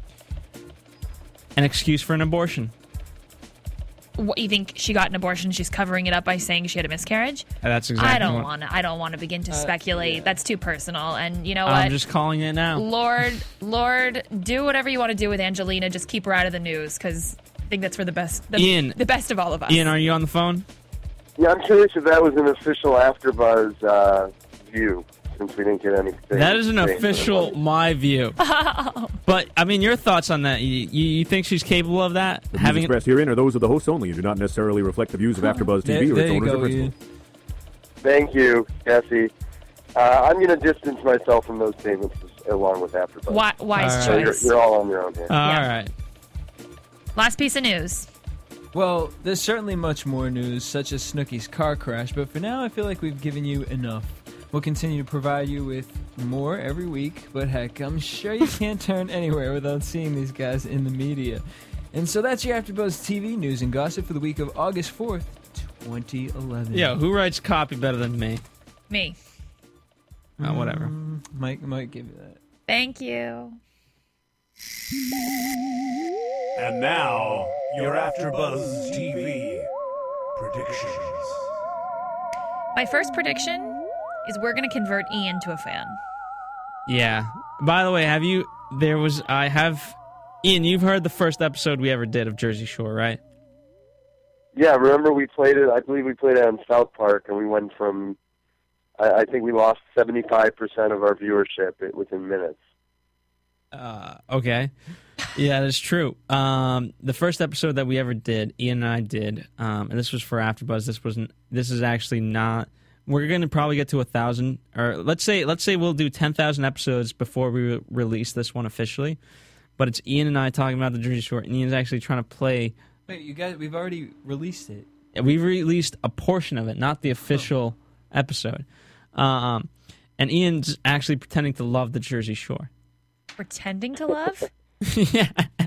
An excuse for an abortion.
What, you think she got an abortion? She's covering it up by saying she had a miscarriage.
Uh, That's exactly.
I don't
what,
want to. I don't want to begin to
Uh,
speculate.
yeah.
That's too personal. And you know what?
I'm just calling it now.
Lord, Lord, do whatever you want to do with Angelina. Just keep her out of the news because I think that's for the best. The,
Ian.
the best of all of us.
Ian, are you on the phone?
Yeah, I'm curious if that was an official AfterBuzz uh, view, since we didn't get anything.
That is an
saying
official
that.
my view. But I mean, your thoughts on that? You, you, you think she's capable of that?
The views
Having
expressed herein are those of the hosts only and do not necessarily reflect the views of AfterBuzz T V
There,
or
there
its
you
owners or
go,
principals.
Ian.
Thank you, Jesse. Uh, I'm going to distance myself from those statements along with AfterBuzz.
Wi- wise
All
So you're,
choice.
you're all on your own here.
all
Yeah.
right.
Last piece of news.
Well, there's certainly much more news, such as Snooki's car crash, but for now I feel like we've given you enough. We'll continue to provide you with more every week, but heck, I'm sure you can't turn anywhere without seeing these guys in the media. And so that's your AfterBuzz T V news and gossip for the week of August fourth, twenty eleven.
Yeah, who writes copy better than me?
Me.
Oh, whatever.
Mm, Mike might give you that.
Thank you.
And now, your AfterBuzz T V predictions.
My first prediction is we're going to convert Ian to a fan.
Yeah. By the way, have you... There was... I have... Ian, you've heard the first episode we ever did of Jersey Shore, right?
Yeah, remember we played it, I believe we played it on South Park, and we went from, I, I think we lost seventy-five percent of our viewership within minutes.
Uh, okay. Yeah, that's true. Um, the first episode that we ever did, Ian and I did, um, and this was for AfterBuzz. This wasn't. This is actually not. We're going to probably get to a thousand, or let's say, let's say we'll do ten thousand episodes before we re- release this one officially. But it's Ian and I talking about the Jersey Shore, and Ian's actually trying to play.
Wait, you guys, we've already released it.
We released a portion of it, not the official oh. episode. Um, and Ian's actually pretending to love the Jersey Shore.
Pretending to love?
Yeah.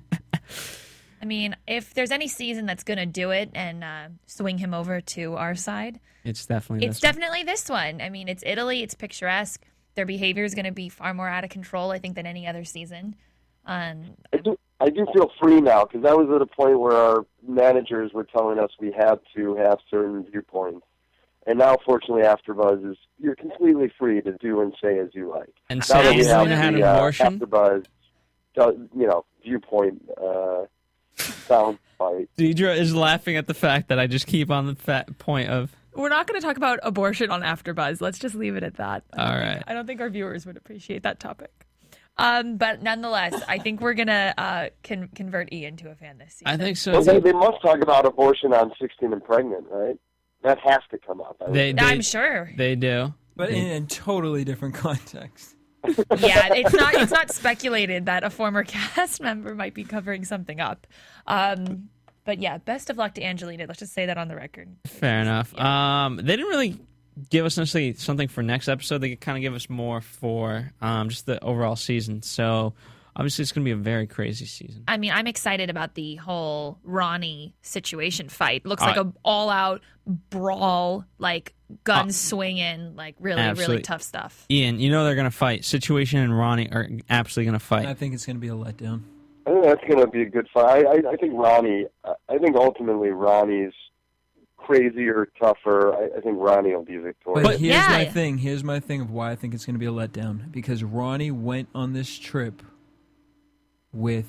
I mean, if there's any season that's going to do it and uh, swing him over to our side,
it's definitely
it's
this
definitely one. this one. I mean, it's Italy. It's picturesque. Their behavior is going to be far more out of control, I think, than any other season. Um,
I do, I do feel free now, because I was at a point where our managers were telling us we had to have certain viewpoints. And now, fortunately, AfterBuzz is, you're completely free to do and say as you like.
And Sam's going to have an abortion?
Uh, AfterBuzz, does, you know, viewpoint uh, sound bite.
Deidre is laughing at the fact that I just keep on the fat point of...
We're not going to talk about abortion on AfterBuzz. Let's just leave it at that.
All right.
I don't think our viewers would appreciate that topic. Um, but nonetheless, I think we're going to uh, con- convert Ian to a fan this season.
I think so.
Well, they, they must talk about abortion on sixteen and Pregnant, right? That has to come up. I
They, they,
I'm sure.
They do.
But in a totally different context.
Yeah, it's not it's not speculated that a former cast member might be covering something up. Um, but yeah, best of luck to Angelina. Let's just say that on the record.
Fair enough. Yeah. Um, they didn't really give us necessarily something for next episode. They could kind of give us more for um, just the overall season. So obviously it's going to be a very crazy season.
I mean, I'm excited about the whole Ronnie situation fight. Looks
Uh,
like a all-out brawl, like guns
Uh,
swinging, like really,
absolutely.
really tough stuff.
Ian, you know they're going to fight. Situation and Ronnie are absolutely going to fight.
I think it's going to be a letdown.
I think that's going to be a good fight. I, I, I think Ronnie, I think ultimately Ronnie's crazier, tougher. I, I think Ronnie will be victorious.
But here's my thing. Here's my thing of why I think it's going to be a letdown. Because Ronnie went on this trip with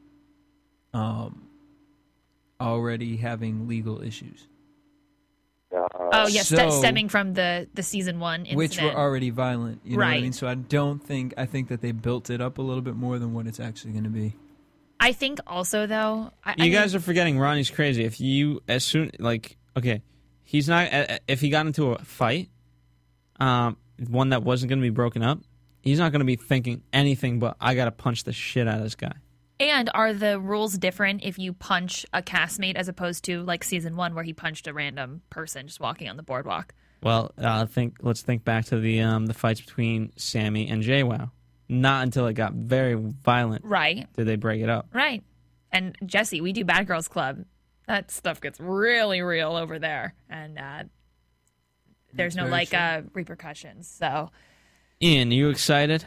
um, already having legal issues.
Uh,
Oh, yes,
So-
stemming from the, the season one incident.
Which were already violent. You know what I
Right.
mean? So I don't think, I think that they built it up a little bit more than what it's actually going to be.
I think also, though... I,
You
I
guys
mean,
are forgetting Ronnie's crazy. If you, as soon, like, okay, he's not, uh, if he got into a fight, um, one that wasn't going to be broken up, he's not going to be thinking anything but, I got to punch the shit out of this guy.
And are the rules different if you punch a castmate as opposed to, like, season one where he punched a random person just walking on the boardwalk?
Well, uh, think, let's think back to the um, the fights between Sammy and JWoww. Not until it got very violent
Right.
did they break it up.
Right. And Jesse, we do Bad Girls Club. That stuff gets really real over there. And uh, there's
That's
no,
very
like,
true.
uh, repercussions. So...
Ian, you excited?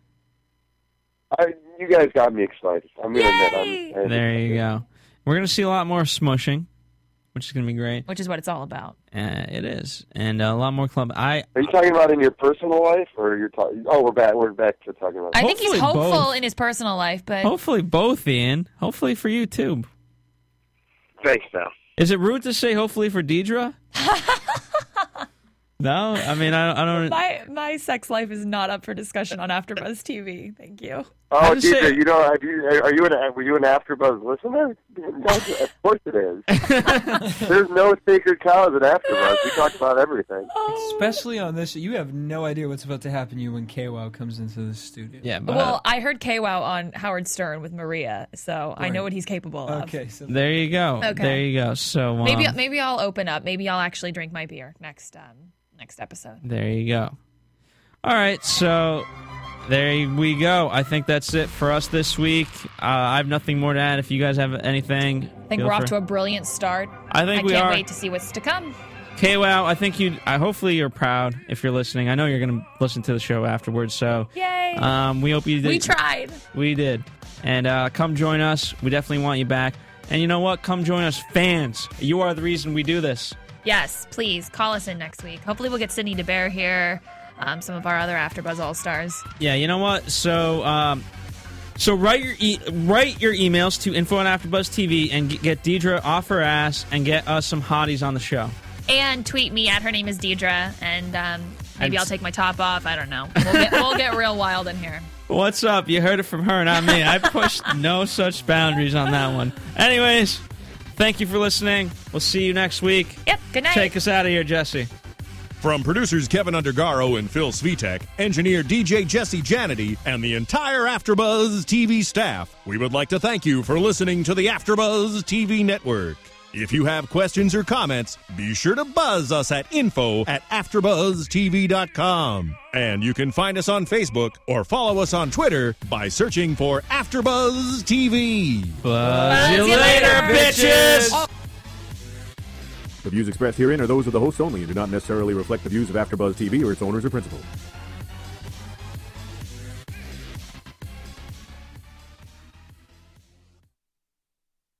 I, you guys got me excited. I'm going to admit. I'm,
There you go. We're going to see a lot more smushing, which is going to be great.
Which is what it's all about.
Uh, it is. And uh, a lot more club. I
Are you talking about in your personal life, or you're talking? Oh, we're back. We're back to talking about.
I think he's
Hopefully
hopeful
both.
in his personal life, but...
Hopefully both, Ian. Hopefully for you, too.
Thanks, now.
Is it rude to say hopefully for Deidre? No? I mean, I, I don't...
My my sex life is not up for discussion on AfterBuzz T V. Thank you.
Oh,
just
Deidre,
say-
you know, have you, are you an were you an AfterBuzz listener? Of course it is. There's no sacred cows at AfterBuzz. We talk about everything.
Especially on this, you have no idea what's about to happen to you when KWOW comes into the studio.
Yeah, but
Well, I heard KWOW on Howard Stern with Maria, so I know
Right.
what he's capable of.
Okay, so
there you go.
Okay.
There you go. So um,
Maybe maybe I'll open up. Maybe I'll actually drink my beer next um next episode.
there you go. All right, so there we go. I think that's it for us this week. Uh, I have nothing more to add. If you guys have anything,
I think we're off to a brilliant start.
I think
I
we
can't
are.
wait to see what's to come.
KWOW, I think you. I hopefully you're proud if you're listening. I know you're going to listen to the show afterwards. So,
Yay!
um, we hope you did.
We tried.
We did, and uh, come join us. We definitely want you back. And you know what? Come join us, fans. You are the reason we do this.
Yes, please call us in next week. Hopefully we'll get Sydney DeBear here, um, some of our other AfterBuzz All-Stars.
Yeah, you know what? So, um, so write your e- write your emails to info at AfterBuzz T V and g- get Deidre off her ass and get us some hotties on the show.
And tweet me at her name is Deidre, and um, maybe
And-
I'll take my top off. I don't know. We'll get, we'll get real wild in here.
What's up? You heard it from her, not me. I pushed no such boundaries on that one. Anyways, thank you for listening. We'll see you next week.
Yep, good night.
Take us out of here, Jesse.
From producers Kevin Undergaro and Phil Svitek, engineer D J Jesse Janity, and the entire AfterBuzz T V staff, we would like to thank you for listening to the AfterBuzz T V network. If you have questions or comments, be sure to buzz us at info at after buzz t v dot com. And you can find us on Facebook or follow us on Twitter by searching for AfterBuzz T V.
Buzz you later, bitches!
The views expressed herein are those of the hosts only and do not necessarily reflect the views of AfterBuzz T V or its owners or principals.